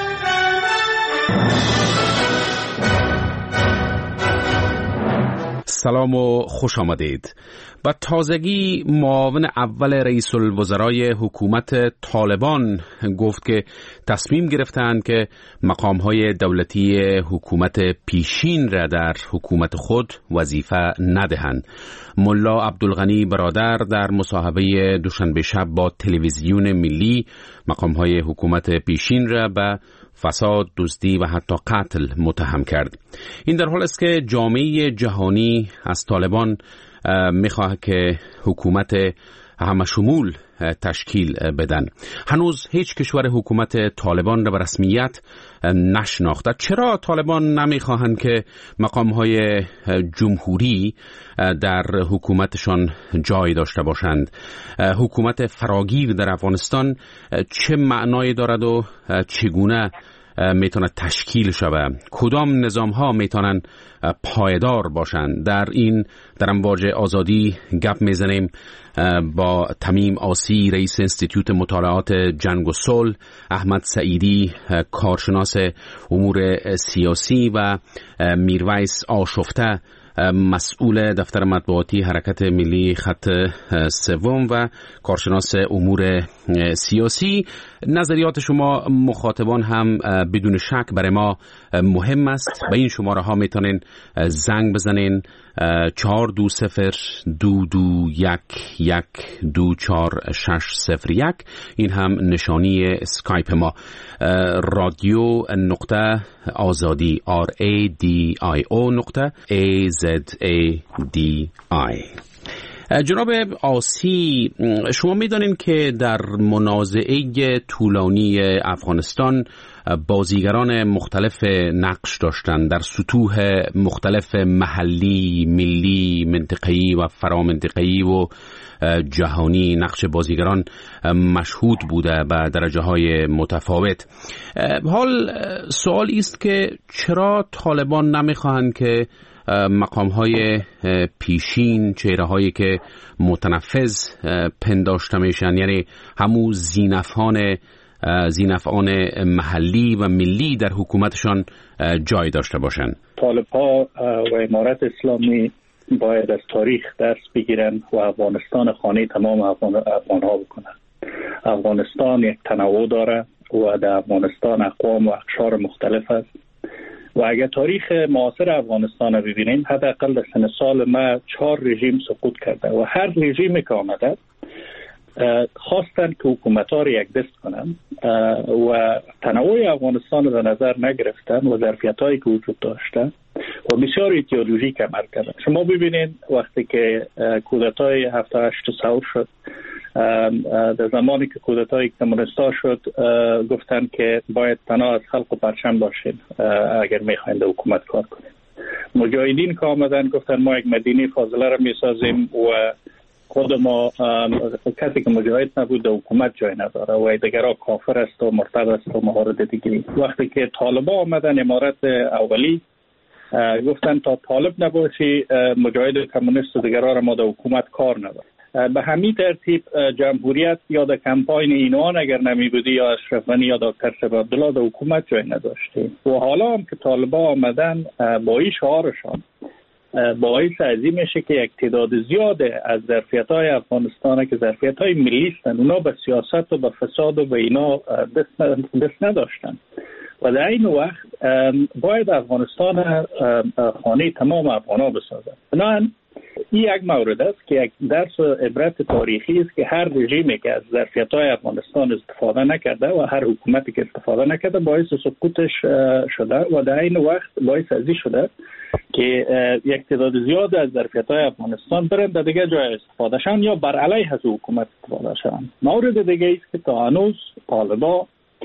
H: سلام و خوش آمدید. با تازگی معاون اول رئیس الوزرای حکومت طالبان گفت که تصمیم گرفتند که مقام‌های دولتی حکومت پیشین را در حکومت خود وظیفه ندهند. ملا عبدالغنی برادر در مصاحبه دوشنبه شب با تلویزیون ملی مقام‌های حکومت پیشین را به فساد، دزدی و حتی قتل متهم کرد. این در حال است که جامعه جهانی از طالبان میخواه که حکومت همه شمول تشکیل بدن. هنوز هیچ کشور حکومت طالبان را به رسمیت نشناخته. چرا طالبان نمیخواهند که مقام‌های جمهوری در حکومتشان جای داشته باشند؟ حکومت فراگیر در افغانستان چه معنایی دارد و چگونه میتونه تشکیل شود؟ کدام نظام ها میتونن پایدار باشند؟ در این در امواج آزادی گپ میزنیم با تمیم آسی، رئیس انستیتوت مطالعات جنگ و صلح، احمد سعیدی، کارشناس امور سیاسی، و میرویس آشفته، مسئول دفتر مطبوعاتی حرکت ملی خط سوم و کارشناس امور سیاسی. نظریات شما مخاطبان هم بدون شک برای ما مهم است. به این شماره ها میتونین زنگ بزنین چهار دو صفر دو دو یک یک دو چهار شش صفر یک. این هم نشانی اسکایپ ما، رادیو نقطه آزادی آر ای دی آی او نقطه ای زد ای دی آی. جناب آسی، شما می‌دانید که در منازعه طولانی افغانستان بازیگران مختلف نقش داشتند در سطوح مختلف محلی، ملی، منطقه‌ای و فرامنطقه‌ای و جهانی. نقش بازیگران مشهود بوده به درجه‌های متفاوت. حال سوال است که چرا طالبان نمی‌خواهند که مقام‌های پیشین، چهره‌هایی که متنفذ پنداشته میشن، یعنی همون زینفان زینفعان محلی و ملی در حکومتشان جای داشته باشند؟
Q: طالب‌ها و امارت اسلامی باید از تاریخ درس بگیرن و افغانستان خانه تمام افغان‌ها بکنن. افغانستان یک تنوع داره و در افغانستان اقوام و اقشار مختلف است و اگر تاریخ معاصر افغانستان رو ببینیم، حداقل در سن سال ما چهار رژیم سقوط کرده و هر رژیمی که آمده خواستن که حکومت‌ها رو یک دست کنن و تنوع افغانستان رو در نظر نگرفتن و ظرفیت‌هایی که وجود داشته و بسیار ایدئولوژیک عمل کردن. شما ببینید وقتی که کودتای هفتاد و هشت ثور شد، در زمانی که کودتای کمونیستا شد گفتن که باید تنها از خلق و پرچم باشین اگر میخواین در حکومت کار کنید. مجاهدین که آمدن گفتن ما یک مدینه فاضله را میسازیم و خود ما کسی که مجاهد نبود در حکومت جای نداره و دیگرها کافر است و مرتد است و موارد دیگری. وقتی که طالبان آمدن امارت اولی گفتن تا طالب نباشی مجاهد کمونیست و دیگرها را ما در حکومت کار نداره. به همین ترتیب جمهوریت یا در کمپاین اینوان اگر نمی بودی یا اشرف غنی یا دکتر شریف عبدالله در حکومت جای نداشتی و حالا هم که طالبان آمدن با این شعارشان باعث ازی میشه که یک تعداد زیاده از ظرفیت‌های افغانستان که ظرفیت‌های ملی هستن اونا به سیاست و به فساد و به اینا دست, دست نداشتن و در این وقت باید افغانستان خانه تمام افغان‌ها بسازد. بنابراین این یک مورد است که یک درس و عبرت تاریخی است که هر رژیمی که از ظرفیت‌های افغانستان استفاده نکرده و هر حکومتی که استفاده نکرده باعث سقوطش شده و در این وقت باعث ازی شده که یک تعداد زیاد از ظرفیت‌های افغانستان برند در دیگه جای استفاده شن یا بر علیه از حکومت استفاده شن. مورد دیگه است که تا هنوز طالبان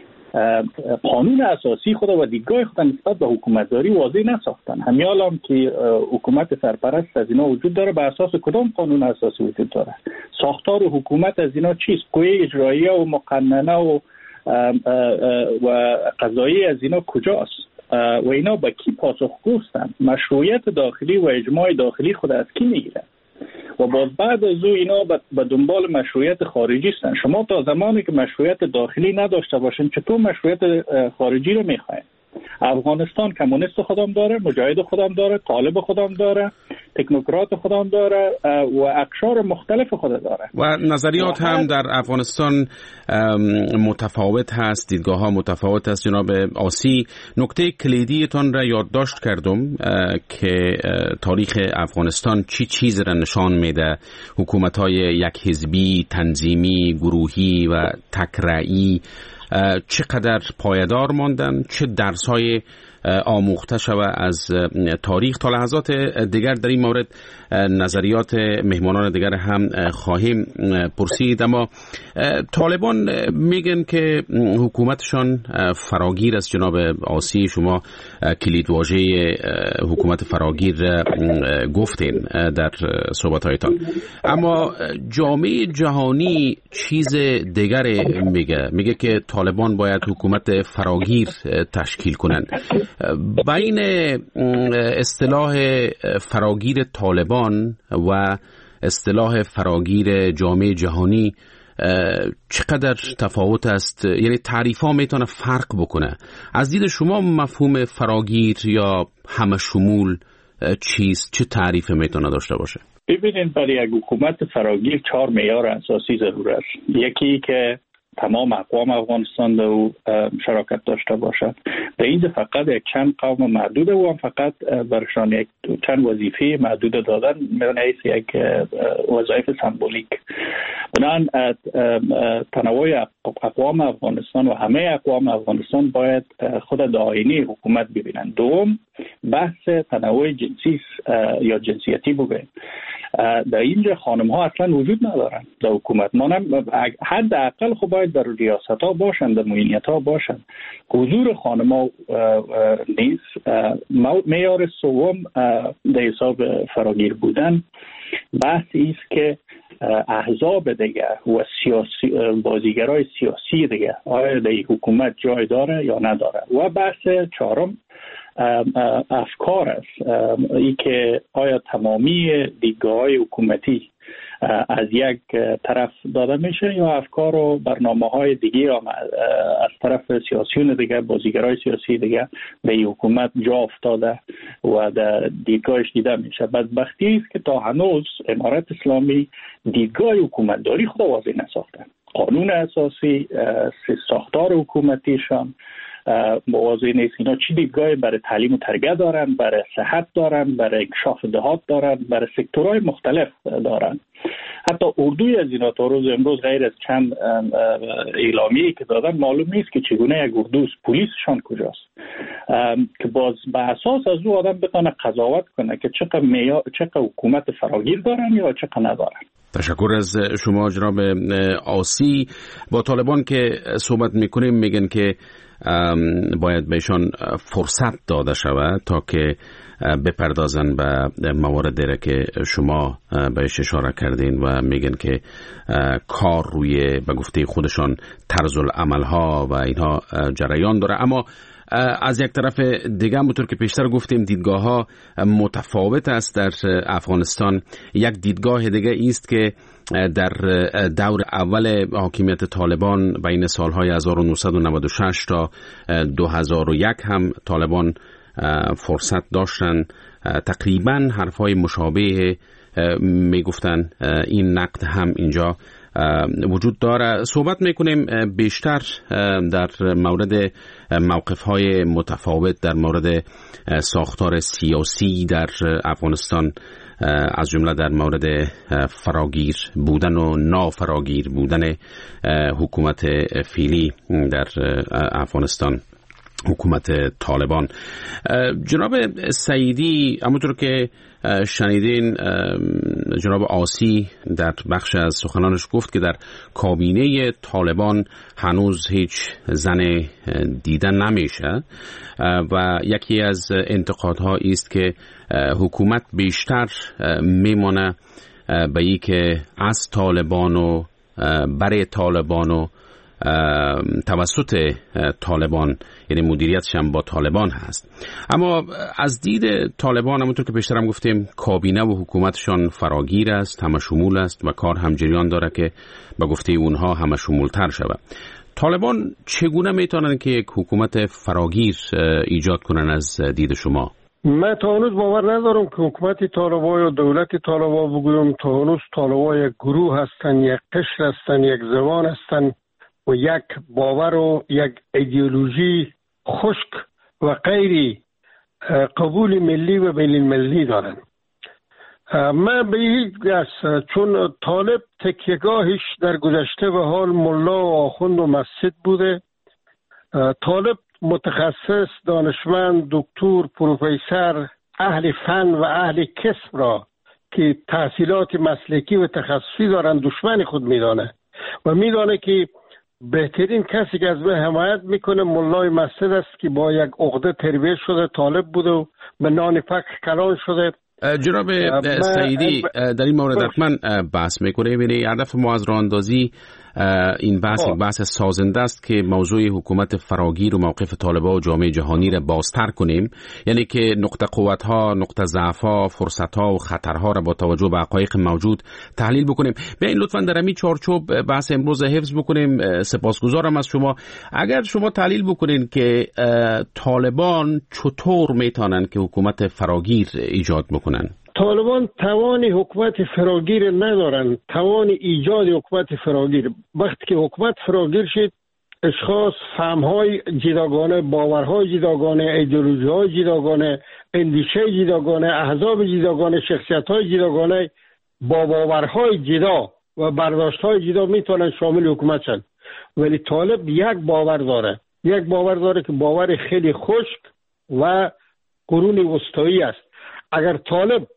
Q: قانون اساسی خود و دیدگاه خود نسبت به حکومتداری واضح نساختن. همیال هم که حکومت سرپرست از اینا وجود داره، به اساس کدام قانون اساسی وجود داره؟ ساختار حکومت از اینا چیست؟ قوه اجراییه و مقننه و و قضایی از اینا کجاست؟ و اینا با کی پاسخگو هستند؟ مشروعیت داخلی و اجماع داخلی خود از کی میگیرن؟ و باز بعد از او اینا به دنبال مشروعیت خارجی هستند. شما تا زمانی که مشروعیت داخلی نداشته باشین چطور مشروعیت خارجی رو میخواین؟ افغانستان کمونیست خودم داره، مجاهد خودم داره، طالب خودم داره، تکنوکرات خودم داره و اقشار مختلف خود داره
H: و نظریات هم در افغانستان متفاوت هست، دیدگاه ها متفاوت است. جناب آسی، نکته کلیدیتان را یادداشت کردم که تاریخ افغانستان چی چیز را نشان میده. حکومت های یک حزبی، تنظیمی، گروهی و تکرایی چقدر پایدار ماندن، چه درس‌های آموخته شود از تاریخ. تا لحظات دیگر در این مورد نظریات مهمانان دیگر هم خواهیم پرسید. اما طالبان میگن که حکومتشان فراگیر است. جناب آسی، شما کلید واژه حکومت فراگیر گفتین در صحبت‌هایتان، اما جامعه جهانی چیز دیگر میگه، میگه که طالبان باید حکومت فراگیر تشکیل کنند. بین اصطلاح فراگیر طالبان و اصطلاح فراگیر جامعه جهانی چقدر تفاوت است؟ یعنی تعریف ها میتونه فرق بکنه. از دید شما مفهوم فراگیر یا همه شمول چیست؟ چه تعریف میتونه داشته باشه؟
Q: ببینید، برای یک حکومت فراگیر چهار معیار اساسی ضرور است. یکی که تمام اقوام افغانستان در شراکت داشته باشد. در اینجا فقط یک چند قوم محدود و هم فقط برشان یک چند وظیفه محدود دادن میرن حیث یک وظایف سمبولیک. بنابراین تنوع اقوام افغانستان و همه اقوام افغانستان باید خود در آینه حکومت ببینند. دوم، بحث تنوع جنسی یا جنسیتی بگویم. در اینجا خانم ها اصلا وجود ندارن در حکومت. ما حداقل خب باید در ریاست ها باشن، در معینیت ها باشن. حضور خانم ها نیست. معیار سوم در حساب فراگیر بودن بحثی است که احزاب دیگه و سیاسی بازیگرای سیاسی دیگه آیا در حکومت جای داره یا نداره. و بحث چهارم افکار است، ای که آیا تمامی دیدگاه‌های حکومتی از یک طرف داده میشه یا افکار و برنامه‌های دیگه از طرف سیاسیون دیگه، بازیگرای سیاسی دیگه به حکومت جا افتاده و در دیدگاهش دیده میشه. بدبختی است که تا هنوز امارت اسلامی دیدگاه حکومتداری خود واضح نساخته. قانون اساسی، ساختار حکومتیشان موازی نیست. اینا چی دیدگاهی برای تعلیم و تربیت دارن، برای صحت دارن، برای انکشاف دهات دارن، برای سکتورهای مختلف دارن. حتی اردوی از اینا تا روز امروز غیر از چند اعلامیه‌ای که دادن معلوم نیست که چگونه یک اردوس پلیسشان کجاست، که باز به اساس از او آدم بتونه قضاوت کنه که چقدر معیار چقدر حکومت فراگیر دارن یا چقدر ندارن.
H: تشکر از شما جناب آسی. با طالبان که صحبت میکنیم میگن که باید بهشان فرصت داده شود تا که بپردازن به مواردی که شما بهش اشاره کردین و میگن که کار روی به گفته خودشان طرز العمل ها و اینها جریان داره. اما از یک طرف دیگه همونطور که پیشتر گفتیم دیدگاه ها متفاوت است در افغانستان. یک دیدگاه دیگه است که در دور اول حاکمیت طالبان بین سالهای هزار و نهصد و نود و شش تا دو هزار و یک هم طالبان فرصت داشتن تقریبا حرفای مشابه میگفتن. این نقد هم اینجا وجود داره. صحبت میکنیم بیشتر در مورد موقف‌های متفاوت در مورد ساختار سیاسی در افغانستان، از جمله در مورد فراگیر بودن و نافراگیر بودن حکومت فعلی در افغانستان، حکومت طالبان. جناب سعیدی، همونطور که شنیدین جناب آسی در بخش از سخنانش گفت که در کابینه طالبان هنوز هیچ زن دیدن نمیشه و یکی از انتقادها است که حکومت بیشتر میمانه به این که از طالبان و برای طالبان و توسط طالبان، یعنی مدیریتش هم با طالبان هست. اما از دید طالبان همونطور که پیشتر هم گفتیم کابینه و حکومتشان فراگیر است، همه شمول است و کار هم جریان داره که به گفته اونها همه شمولتر شود. طالبان چگونه میتونن که یک حکومت فراگیر ایجاد کنن از دید شما؟
R: من تا هنوز باور ندارم که حکومت طالبان یا دولت طالبان بگویم. تا هنوز طالبان یک گروه هستن، یک قشر هستن، یک زبان هستن و یک باور و یک ایدئولوژی خشک و غیر قبول ملی و بین المللی دارن. من به هیچ گس چون طالب تکیهگاهش در گذشته و حال ملا و آخوند و مسجد بوده. طالب متخصص، دانشمند، دکتر، پروفسور، اهل فن و اهل کسب را که تحصیلات مسلکی و تخصصی دارن دشمن خود میدانه و میدانه که بهترین کسی که از به حمایت میکنه ملای مسجد است که با یک عقده تربیت شده طالب بوده و به نان فقه کلان شده.
H: جناب سعیدی در این مورد حتما بحث میکنه. ببینید هدف ما از راه اندازی این بحث یک بحث سازنده است که موضوع حکومت فراگیر و موقف طالبان و جامعه جهانی را بازتر کنیم، یعنی که نقطه قوت ها، نقطه ضعف ها، فرصت ها و خطرها را با توجه به حقایق موجود تحلیل بکنیم. بیاین لطفاً در همین چارچوب بحث امروز حفظ بکنیم. سپاسگزارم از شما. اگر شما تحلیل بکنین که طالبان چطور میتونن که حکومت فراگیر ایجاد بکنن؟
R: طالبان توان حکومت فراگیر ندارن، توان ایجاد حکومت فراگیر. وقتی که حکومت فراگیر شد، اشخاص فهم‌های جداگانه، باورهای جداگانه، ایدئولوژی‌های جداگانه، اندیشه جداگانه، احزاب جداگانه، شخصیت‌های جداگانه با باورهای جدا و برداشت‌های جدا میتونن شامل حکومت شن. ولی طالب یک باور داره، یک باور داره که باور خیلی خشک و قرون وسطایی است. اگر طالب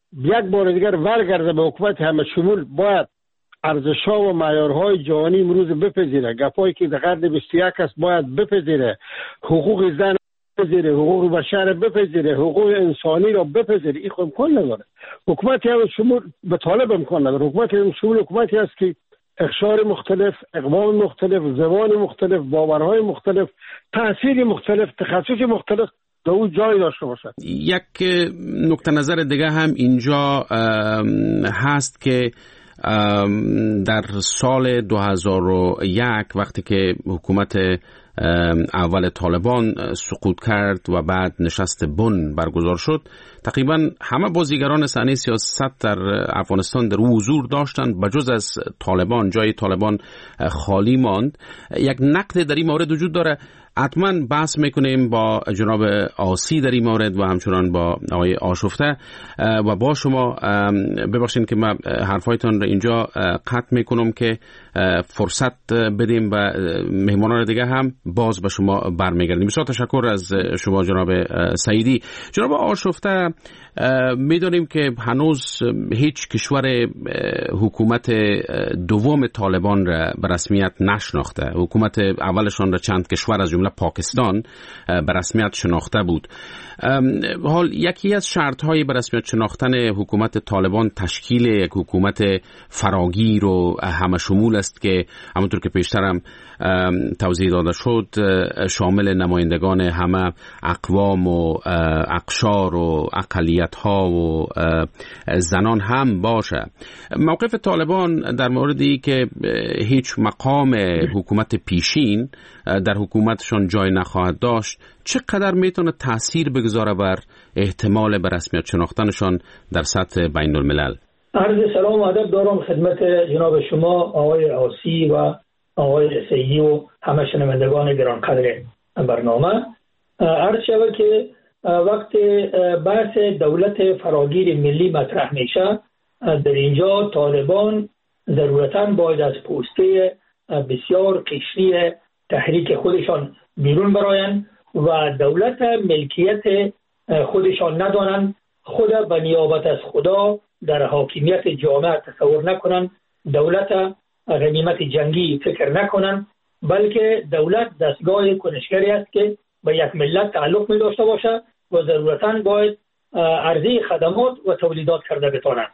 R: یک بار دیگر ورگرده به حکومت همه شمول باید ارزش‌ها و معیارهای جهانی امروز بپذیره. گپایی که در قرن بیست و یک است باید بپذیره. حقوق زن بپذیره، حقوق بشر بپذیره، حقوق انسانی را بپذیره. این خود امکان نداره. حکومت همه شمول به طالب امکان نداره. حکومت همه شمول حکومتی است که اقشار مختلف، اقوام مختلف، زبان مختلف، باورهای مختلف، تأثیر مختلف، تخصص مختلف در اون جای داشته باشد.
H: یک نکته نظر دیگه هم اینجا هست که در سال دو هزار و یک وقتی که حکومت اول طالبان سقوط کرد و بعد نشست بن برگزار شد، تقریبا همه بازیگران صحنه سیاست در افغانستان در حضور داشتند بجز از طالبان. جای طالبان خالی ماند. یک نقد در این مورد وجود داره، حتما بحث میکنیم با جناب آسی در این مورد و همچنان با آقای آشفته و با شما. ببخشید که من حرفایتان را اینجا قطع میکنم که فرصت بدیم و مهمانان دیگه هم باز به شما برمیگردیم. بسیار تشکر از شما جناب سعیدی. جناب آشفته، میدونیم که هنوز هیچ کشور حکومت دوم طالبان را به رسمیت نشناخته. حکومت اولشان را چند کشور از جمله پاکستان به رسمیت شناخته بود. حال یکی از شرط‌های به رسمیت شناختن حکومت طالبان تشکیل یک حکومت فراگیر و همه شمول است که همونطور که پیشترم توضیح داده شد شامل نمایندگان همه اقوام و اقشار و اقلیت‌ها و زنان هم باشه. موقف طالبان در موردی که هیچ مقام حکومت پیشین در حکومتشان جای نخواهد داشت چقدر میتونه تأثیر بگذاره بر احتمال به رسمیت شناختنشان در سطح بین الملل؟
S: عرض سلام و ادب دارم خدمت جناب شما آقای آسی و آقای سیدی و همه شنوندگان گرانقدر برنامه. عرض شود که وقت بحث دولت فراگیر ملی مطرح میشه، در اینجا طالبان ضرورتاً باید از پوسته بسیار قشری تحریک خودشان بیرون براین و دولت ملکیت خودشان ندانند، خود به نیابت از خدا در حاکمیت جامعه تصور نکنند، دولت غنیمت جنگی فکر نکنند، بلکه دولت دستگاه کنشگری است که به یک ملت تعلق می داشته باشد و ضرورتاً باید عرضه خدمات و تولیدات کرده بتوانند.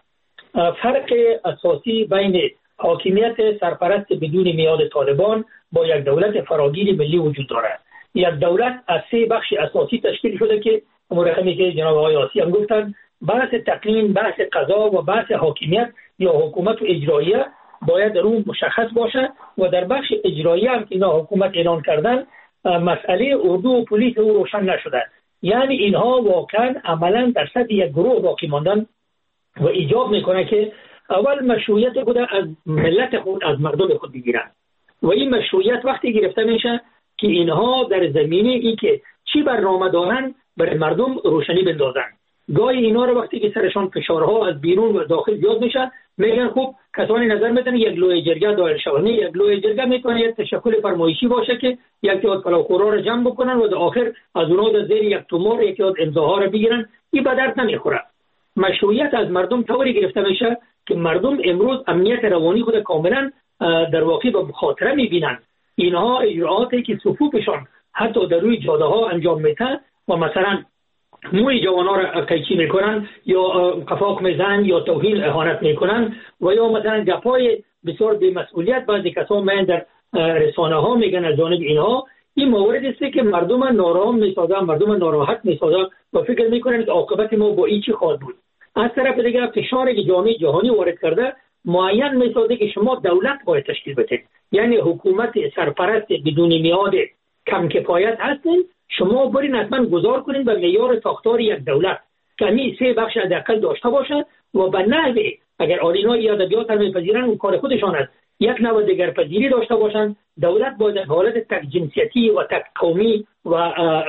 S: فرق اساسی بین حاکمیت سرپرست بدون میاد طالبان با یک دولت فراگیر ملی وجود دارد. یک دولت از سه بخش اساسی تشکیل شده که مرخمی که جناب آقای آسی هم گفتند، بحث تقنین، بحث قضا و بحث حاکمیت یا حکومت و اجراییه باید در اون مشخص باشد و در بخش اجرایی هم که اینا حکومت اعلان کردن مسئله اردو و پلیس او روشن نشده. یعنی اینها واقعا عملا در سطح یک گروه باقی ماندن و ایجاب میکنه که اول مشروعیت خود از ملت خود از مردم خود بگیرن و این مشروعیت وقتی گرفته میشه که اینها در زمینه ای که چی برنامه دارن برای مردم روشنی بندازن. گاهی اینا رو وقتی که سرشان فشارها از بیرون و داخل زیاد میشه میگن خب کسانی نظر میدن یک لوی جرگه دایر شود. یک لوی جرگه میتونه یک تشکل فرمایشی باشه که یک یاد پلاخورا رو جمع بکنن و در آخر از اونها در زیر یک تومار یک یاد امضاها رو بگیرن. این به درد نمیخوره. مشروعیت از مردم طوری گرفته میشه که مردم امروز امنیت روانی خود کاملا در واقع به مخاطره میبینن. اینها اجراعاتی که صفوفشان حتی در روی جاده ها انجام میده و مثلا موی جوانان را قیچی میکنن یا قفاق میزنن یا توهین اهانت میکنن و یا مثلا گپای بسیار بی‌مسئولیت بعضی کسا میان در رسانه ها میگن از جانب اینها. این موارد است که مردم ناراحت میسازن، مردم ناراحت میسازن و فکر میکنن که عاقبت ما با این چی خواهد بود. از طرف دیگر فشاری که جامعه جهانی وارد کرده معین میسازه که شما دولت باید تشکیل بدید. یعنی حکومت سرپرست بدون میاد کم کفایت هستین، شما برین حتما گذار کنین به معیار ساختار یک دولت که همین سه بخش حداقل داشته باشد و به نحو اگر آرینای ادبیات هم میپذیرن اون کار خودشان است یک نوع دیگر پذیری داشته باشند. دولت باید حالت تک جنسیتی و تک قومی و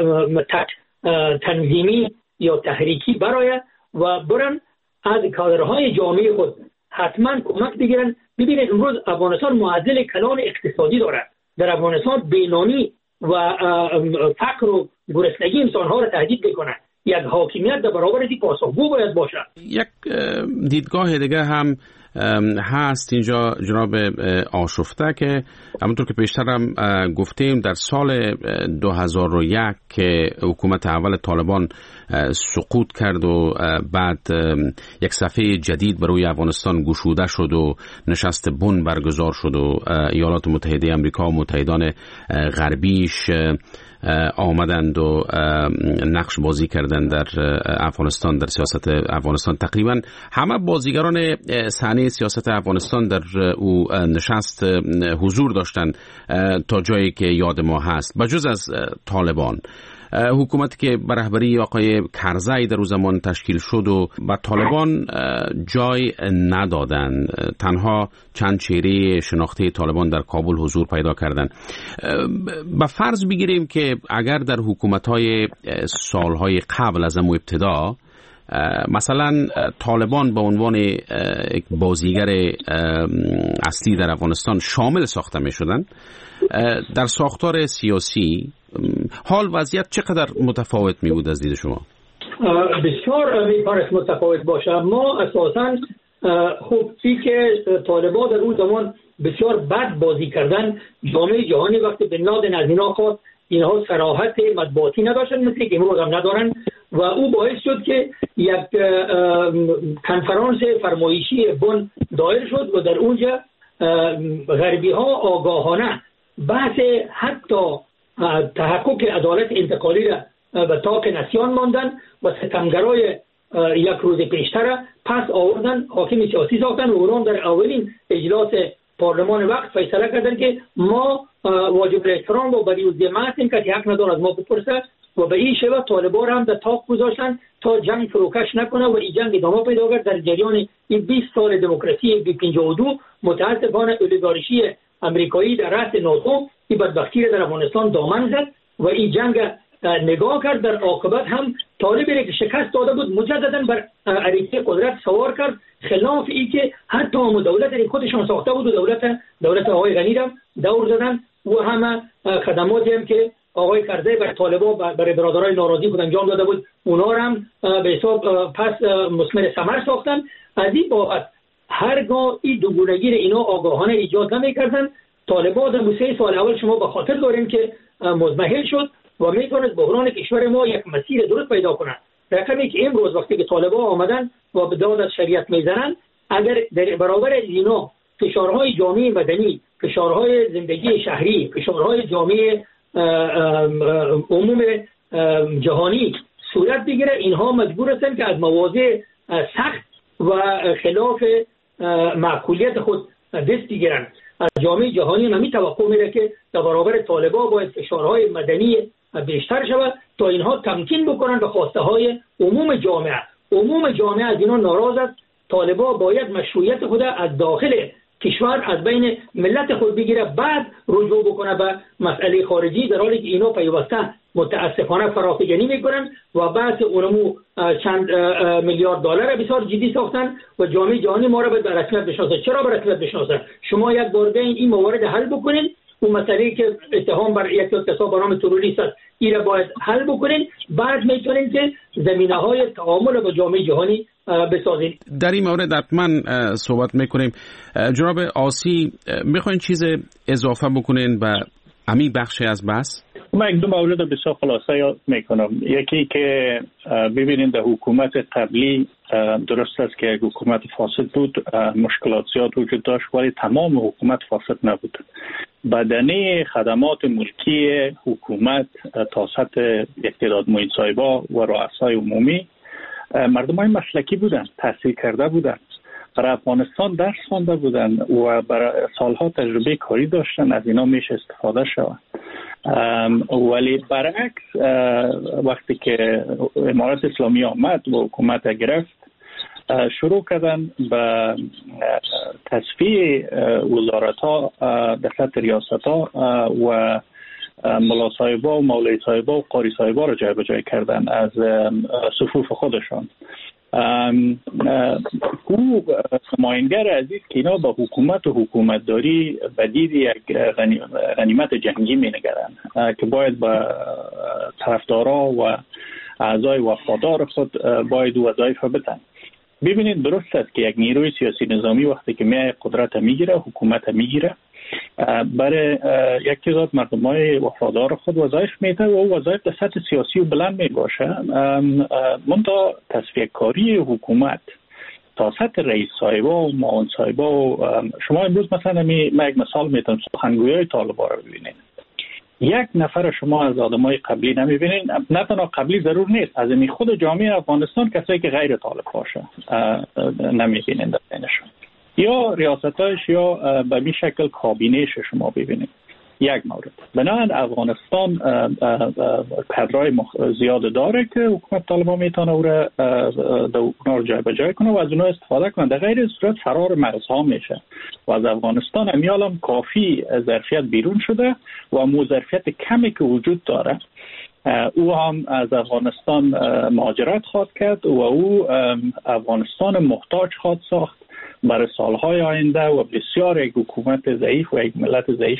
S: تک تنظیمی یا تحریکی برای و برن از کادرهای جامعه خود حتما کمک بگیرن. ببینید امروز افغانستان معضل کلان اقتصادی دارد. در افغانستان بینانی و فقر و گرسنگی انسانها را تهدید میکنند. یک حاکمیت در برابر این پاسخگو باید باشه.
H: یک دیدگاه دیگه هم هست اینجا جناب آشفته که همونطور که پیشتر هم گفتیم در سال دو هزار و یک که حکومت اول طالبان سقوط کرد و بعد یک صفحه جدید برای افغانستان گشوده شد و نشست بن برگزار شد و ایالات متحده آمریکا و متحدان غربیش آمدند و نقش بازی کردند در افغانستان، در سیاست افغانستان. تقریبا همه بازیگران صحنه سیاست افغانستان در او نشست حضور داشتند تا جایی که یاد ما هست، بجز از طالبان. حکومتی که به رهبری آقای کرزی در اون زمان تشکیل شد و با طالبان جای ندادن، تنها چند چهره شناخته طالبان در کابل حضور پیدا کردند. به فرض بگیریم که اگر در حکومت‌های سالهای قبل از امو ابتدا مثلا طالبان به عنوان یک بازیگر اصلی در افغانستان شامل ساخته می شدن، در ساختار سیاسی حال وضعیت چقدر متفاوت می بود از دید شما؟
S: بسیار می پارست متفاوت باشه. ما اساساً خوب سی که طالبان در اون زمان بسیار بد بازی کردن، جامعه جهانی وقتی به نادن از اینا خواست، اینها صراحت مطبوعاتی نداشتن مثل که امروز هم ندارن و او باعث شد که یک کنفرانس فرمایشی بن دایر شد و در اونجا غربی ها آگاهانه بحث حتی تحقق عدالت انتقالی را به طاق نسیان ماندن و ستمگرای یک روز پیشتر پس آوردن، حاکم سیاسی ساختن و اونان در اولین اجلاس پارلمان وقت فیصله کردن که ما واجب احترام و بریوزی هستیم که حق نداره از ما بپرسه و به این شبه طالبان هم در طاق گذاشتن تا جنگ فروکش نکنه و این جنگ ادامه پیدا کرد. در جریان این بیست سال دموکراسی بی پنجاه و دو متاسفانه اولیگارشی امریکایی در رأس ناتو این بدبختی را در افغانستان دامن زد و این جنگ نگاه کرد. در عاقبت هم طالبی که شکست داده بود مجددا بر عریضه قدرت سوار کرد، خلاف ای که حتی هم دولت خودشان ساخته بود و دولت دولت آقای غنی را دور زدن و همه خدماتی هم که آقای کرزی بر طالبان برای برادرای ناراضی بود انجام داده بود اونا هم به حساب پس مثمر ثمر ساختن. از این بابت هرگاه این دوگونگی اینا آگاهانه ایجاد نمی‌کردن، طالبان در سه سال اول شما به خاطر دارین که مزمحل شد و میتونست بحران کشور ما یک مسیر درست پیدا کنه. رقمی که امروز وقتی که طالبان آمدن و به داد از شریعت میزنن، اگر در برابر اینا فشارهای جامعه مدنی، فشارهای زندگی شهری، فشارهای جامعه عموم جهانی صورت بگیره، اینها مجبور هستند که از مواضع سخت و خلاف معقولیت خود دست بگیرن. از جامعه جهانی نمی توقع میره که در برابر طالبان باید فشارهای مدنی بیشتر شود تا اینها تمکین بکنن به خواسته های عموم جامعه. عموم جامعه از اینا ناراض است. طالبان باید مشروعیت خود از داخل کشور از بین ملت خود بگیره، بعد رجوع بکنه به مسئله خارجی، در حالی که اینا پیوسته متاسفانه فرافکنی میکنن و بعد اونمو چند میلیارد دلار بسیار جدی ساختن و جامعه جهانی ما را به رسمیت بشناسه. چرا به رسمیت بشناسه؟ شما یک بار بین این موارد حل بکنین، اون مسئله که اتهام بر یک اقتصاد به نام تروریست است این را باید حل بکنین، بعد میتونین که زمینه های تعامل با جامعه جهانی بسازین.
H: در این مورد حتما صحبت میکنیم. جناب آسی میخواین چیز اضافه بکنین به همین بخش از بحث؟
Q: من یک دو مورد بسیار خلاصه یاد میکنم. یکی که ببینید در حکومت قبلی درست است که حکومت فاسد بود، مشکلات زیاد وجود داشت، ولی تمام حکومت فاسد نبود. بدنه خدمات ملکی حکومت تا سطح یک تعداد معین صاحبا و رؤسای عمومی مردم های مسلکی بودن، تحصیل کرده بودن، برای افغانستان درس خوانده بودن و برای سالها تجربه کاری داشتن، از اینا میشه استفاده شود. ولی برعکس وقتی که امارت اسلامی آمد و حکومت گرفت، شروع کردن به تصفیه وزارت ها در سطح ریاست ها و ملا صاحبا و مولوی صاحبا و قاری صاحبا را جای به جای کردن از صفوف خودشان. او نماینگر عزیز که اینا با حکومت و حکومتداری بدید یک غنیمت جنگی می نگرن که باید با طرفدارا و اعضای وفادار خود باید وظایف بدن. ببینید درست است که یک نیروی سیاسی نظامی وقتی که می قدرت میگیره، حکومت میگیره، برای یک تعداد مردمای وفادار خود وظایف میده و وظایف در سطح سیاسی و بلند می باشه. منتها تصفیه کاری حکومت تا سطح رئیس صاحبا و معاون صاحبا و شما امروز مثلا می من یک مثال میتونم سخنگویای طالبان رو ببینید. یک نفر شما از آدمای قبلی نمیبینید، نه تنها قبلی ضرور نیست، از این خود جامعه افغانستان کسایی که غیر طالب باشه نمیبینید در بینشون، یا ریاستایش یا به این شکل کابینهش شما ببینید. یک مورد. بنابراین افغانستان کادرای زیاد داره که حکومت طالبان میتونه او را اونا رو جای به جای کنه و از اونها استفاده کنه. در غیر صورت فرار مرزها میشه و از افغانستان امیالم کافی ظرفیت بیرون شده و مو ظرفیت کمی که وجود داره او هم از افغانستان مهاجرت خواهد کرد و او افغانستان محتاج خواهد ساخت برای سالهای آینده و بسیار یک حکومت ضعیف و یک ملت ضعیف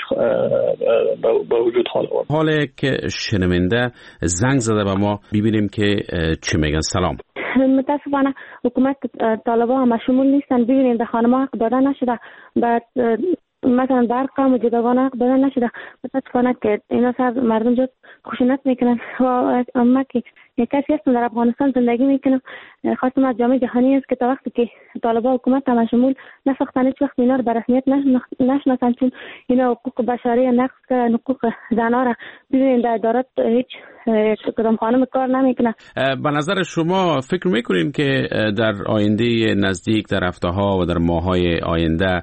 Q: به وجود خواهد آورد.
H: حالا که شنونده زنگ زده به ما ببینیم که چه میگن. سلام.
F: متاسفانه حکومت طالبان هم شمول نیستن. ببینید به خانم‌ها حق داده نشده، بعد مثلا در قوم و جداگان حق داده نشده. متاسفانه که اینا سر مردم جد خشونت میکنن و اما که یک کسی هستن در افغانستان زندگی میکنم. خواستم از جامعه جهانی است که تا وقتی که طالبان حکومت هم شمول نساختن هیچ وقت اینا رو به رسمیت نشناسن، چون اینا حقوق بشری نقض کردن، حقوق زنها را ببینید در ادارات هیچ کدام خانم کار نمیکنه.
H: به نظر شما فکر میکنین که در آینده نزدیک در هفته‌ها و در ماه‌های آینده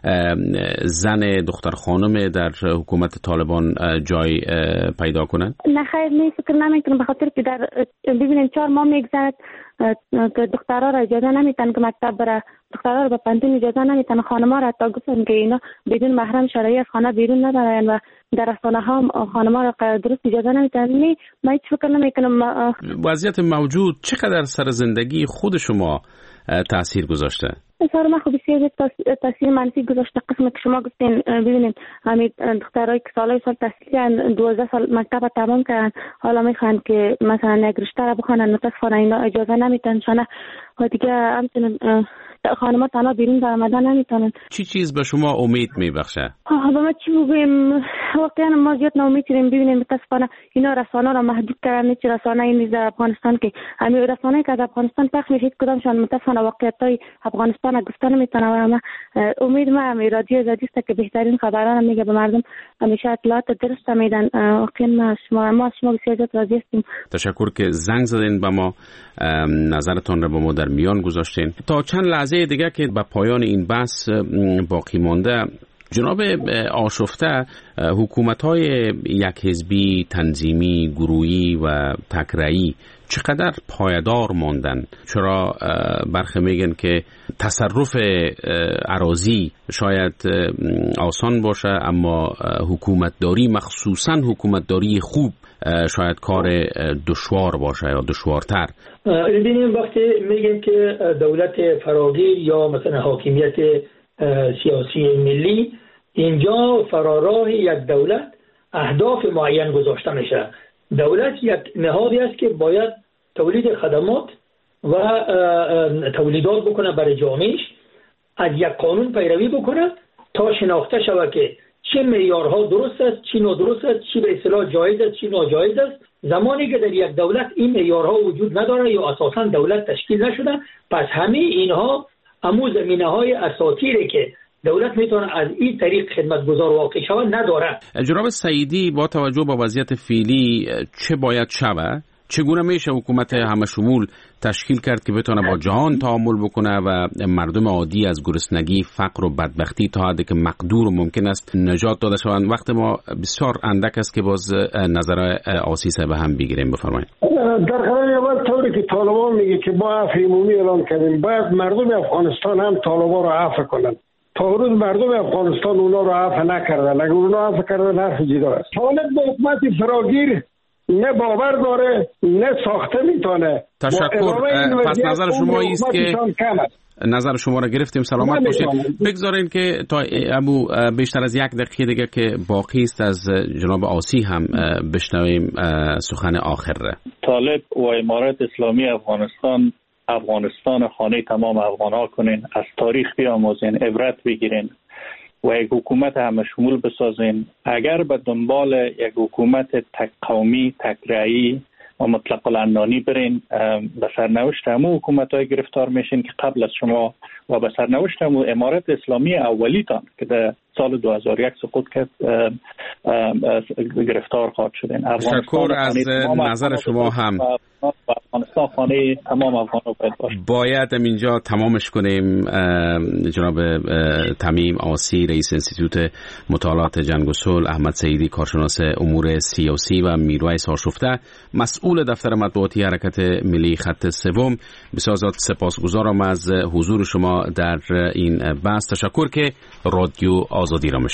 H: زن دختر خانم در حکومت طالبان جای پیدا کنند؟
F: نه خیر، نه فکر نمیکنم، به خاطر که در ببینید چهار ماه میگذرد که دخترها را اجازه نمیتن که مکتب بره، دخترها را به پانتون اجازه نمیتن، خانم‌ها را حتی گفتن که اینا بدون محرم شرعی از خانه بیرون نبرن و در رسانه ها خانم‌ها را درست اجازه نمیتن. نه من هیچ فکر نمیکنم. وضعیت
H: موجود چقدر سر زندگی خود شما تاثیر گذاشته؟
F: سر ما خب بسیار تاثیر منفی گذاشته. قسم که شما گفتین ببینید همین دخترایی که سالای سال تحصیل کردن، دوازده سال مکتب تمام کردن، حالا میخوان که مثلا یک رشته را بخونن، متاسفانه اینا اجازه نمیتن، چون و دیگه همچنین خانم‌ها تنها بیرون در آمدن نمیتونن.
H: چی چیز به شما امید میبخشه؟
F: به ما چی بگیم؟ واقعا ما زیاد ناامید شدیم. ببینید متاسفانه اینا رسانه را محدود کردن. هیچ رسانه این نیست در افغانستان که همین رسانه‌ای که از افغانستان پخش میشه کدامشان متاسفانه واقعیت‌های افغانستان گفتن نمیتونه. و ما امید ما هم رادیو آزادی است که بهترین خبران میگه به مردم، همیشه اطلاعات درست میدن. واقعا ما شما ما شما بسیار زیاد راضی هستیم.
H: تشکر که زنگ زدین به ما، نظرتون را با ما در میان گذاشتین. تا چند لحظه دیگه که به پایان این بحث باقی مانده، جناب آشفته، حکومت‌های یک حزبی، تنظیمی، گروهی و تکره‌ای چقدر پایدار ماندن؟ چرا برخی میگن که تصرف اراضی شاید آسان باشه، اما حکومتداری، مخصوصا حکومتداری خوب، شاید کار دشوار باشه یا دشوارتر.
S: ببینیم وقتی میگیم که دولت فراگیر یا مثلا حاکمیت سیاسی ملی، اینجا فراراه یک دولت اهداف معین گذاشته میشه. دولت یک نهادی است که باید تولید خدمات و تولیدات بکنه برای جامعهش، از یک قانون پیروی بکنه تا شناخته شود که چه معیارها درست است، چی نادرست است، چی به اصطلاح جایز است، چی ناجایز است. زمانی که در یک دولت این معیارها وجود نداره یا اساساً دولت تشکیل نشده، پس همه اینها امو زمینه‌های اساطیری که دولت میتونه از این طریق خدمتگزار واقع شود نداره.
H: جناب سعیدی، با توجه به وضعیت فعلی چه باید شود؟ چگونه میشه حکومت همه شمول تشکیل کرد که بتونه با جهان تعامل بکنه و مردم عادی از گرسنگی، فقر و بدبختی تا حدی که مقدور و ممکن است نجات داده شوند؟ وقت ما بسیار اندک است که باز نظر آسیسه به هم بگیریم. بفرمایید.
R: در قرار اول طوری که طالبان میگه که با عفو عمومی اعلام کردیم، باید مردم افغانستان هم طالبان رو عفو کنند. تا روز مردم افغانستان اونا رو عفو نکردن. اگر اونا عفو کردن حرف جدا است. حالت به حکومت فراگیر نه باور داره نه ساخته میتونه.
H: تشکر. پس نظر شما است که نظر شما را گرفتیم. سلامت باشید. بگذارین که تا ابو بیشتر از یک دقیقه دیگه که باقی است از جناب عاصی هم بشنویم سخن آخر را.
Q: طالب و امارت اسلامی افغانستان افغانستان خانه تمام افغان‌ها کنین، از تاریخ بیاموزین، عبرت بگیرین و یک حکومت همه شمول بسازین. اگر به دنبال یک حکومت تک قومی، تک رأیی و مطلق العنانی برین، به سرنوشت همون حکومت های گرفتار میشین که قبل از شما و به سرنوشت همون امارت اسلامی اولیتان که در سال دو هزار و یک سقوط کرد گرفتار خواهد شدین.
H: تشکر از نظر شما هم.
Q: افغانستان خانه تمام افغان‌ها باید باشه.
H: باید اینجا تمامش کنیم. جناب تمیم عاصی رئیس انستیتوت مطالعات جنگ و صلح، احمد سعیدی کارشناس امور سیاسی و میرویس هاشفته مسئول دفتر مطبوعاتی حرکت ملی خط سوم، بسیار سپاسگزارم از حضور شما در این بحث. تشکر که رادیو آزادی را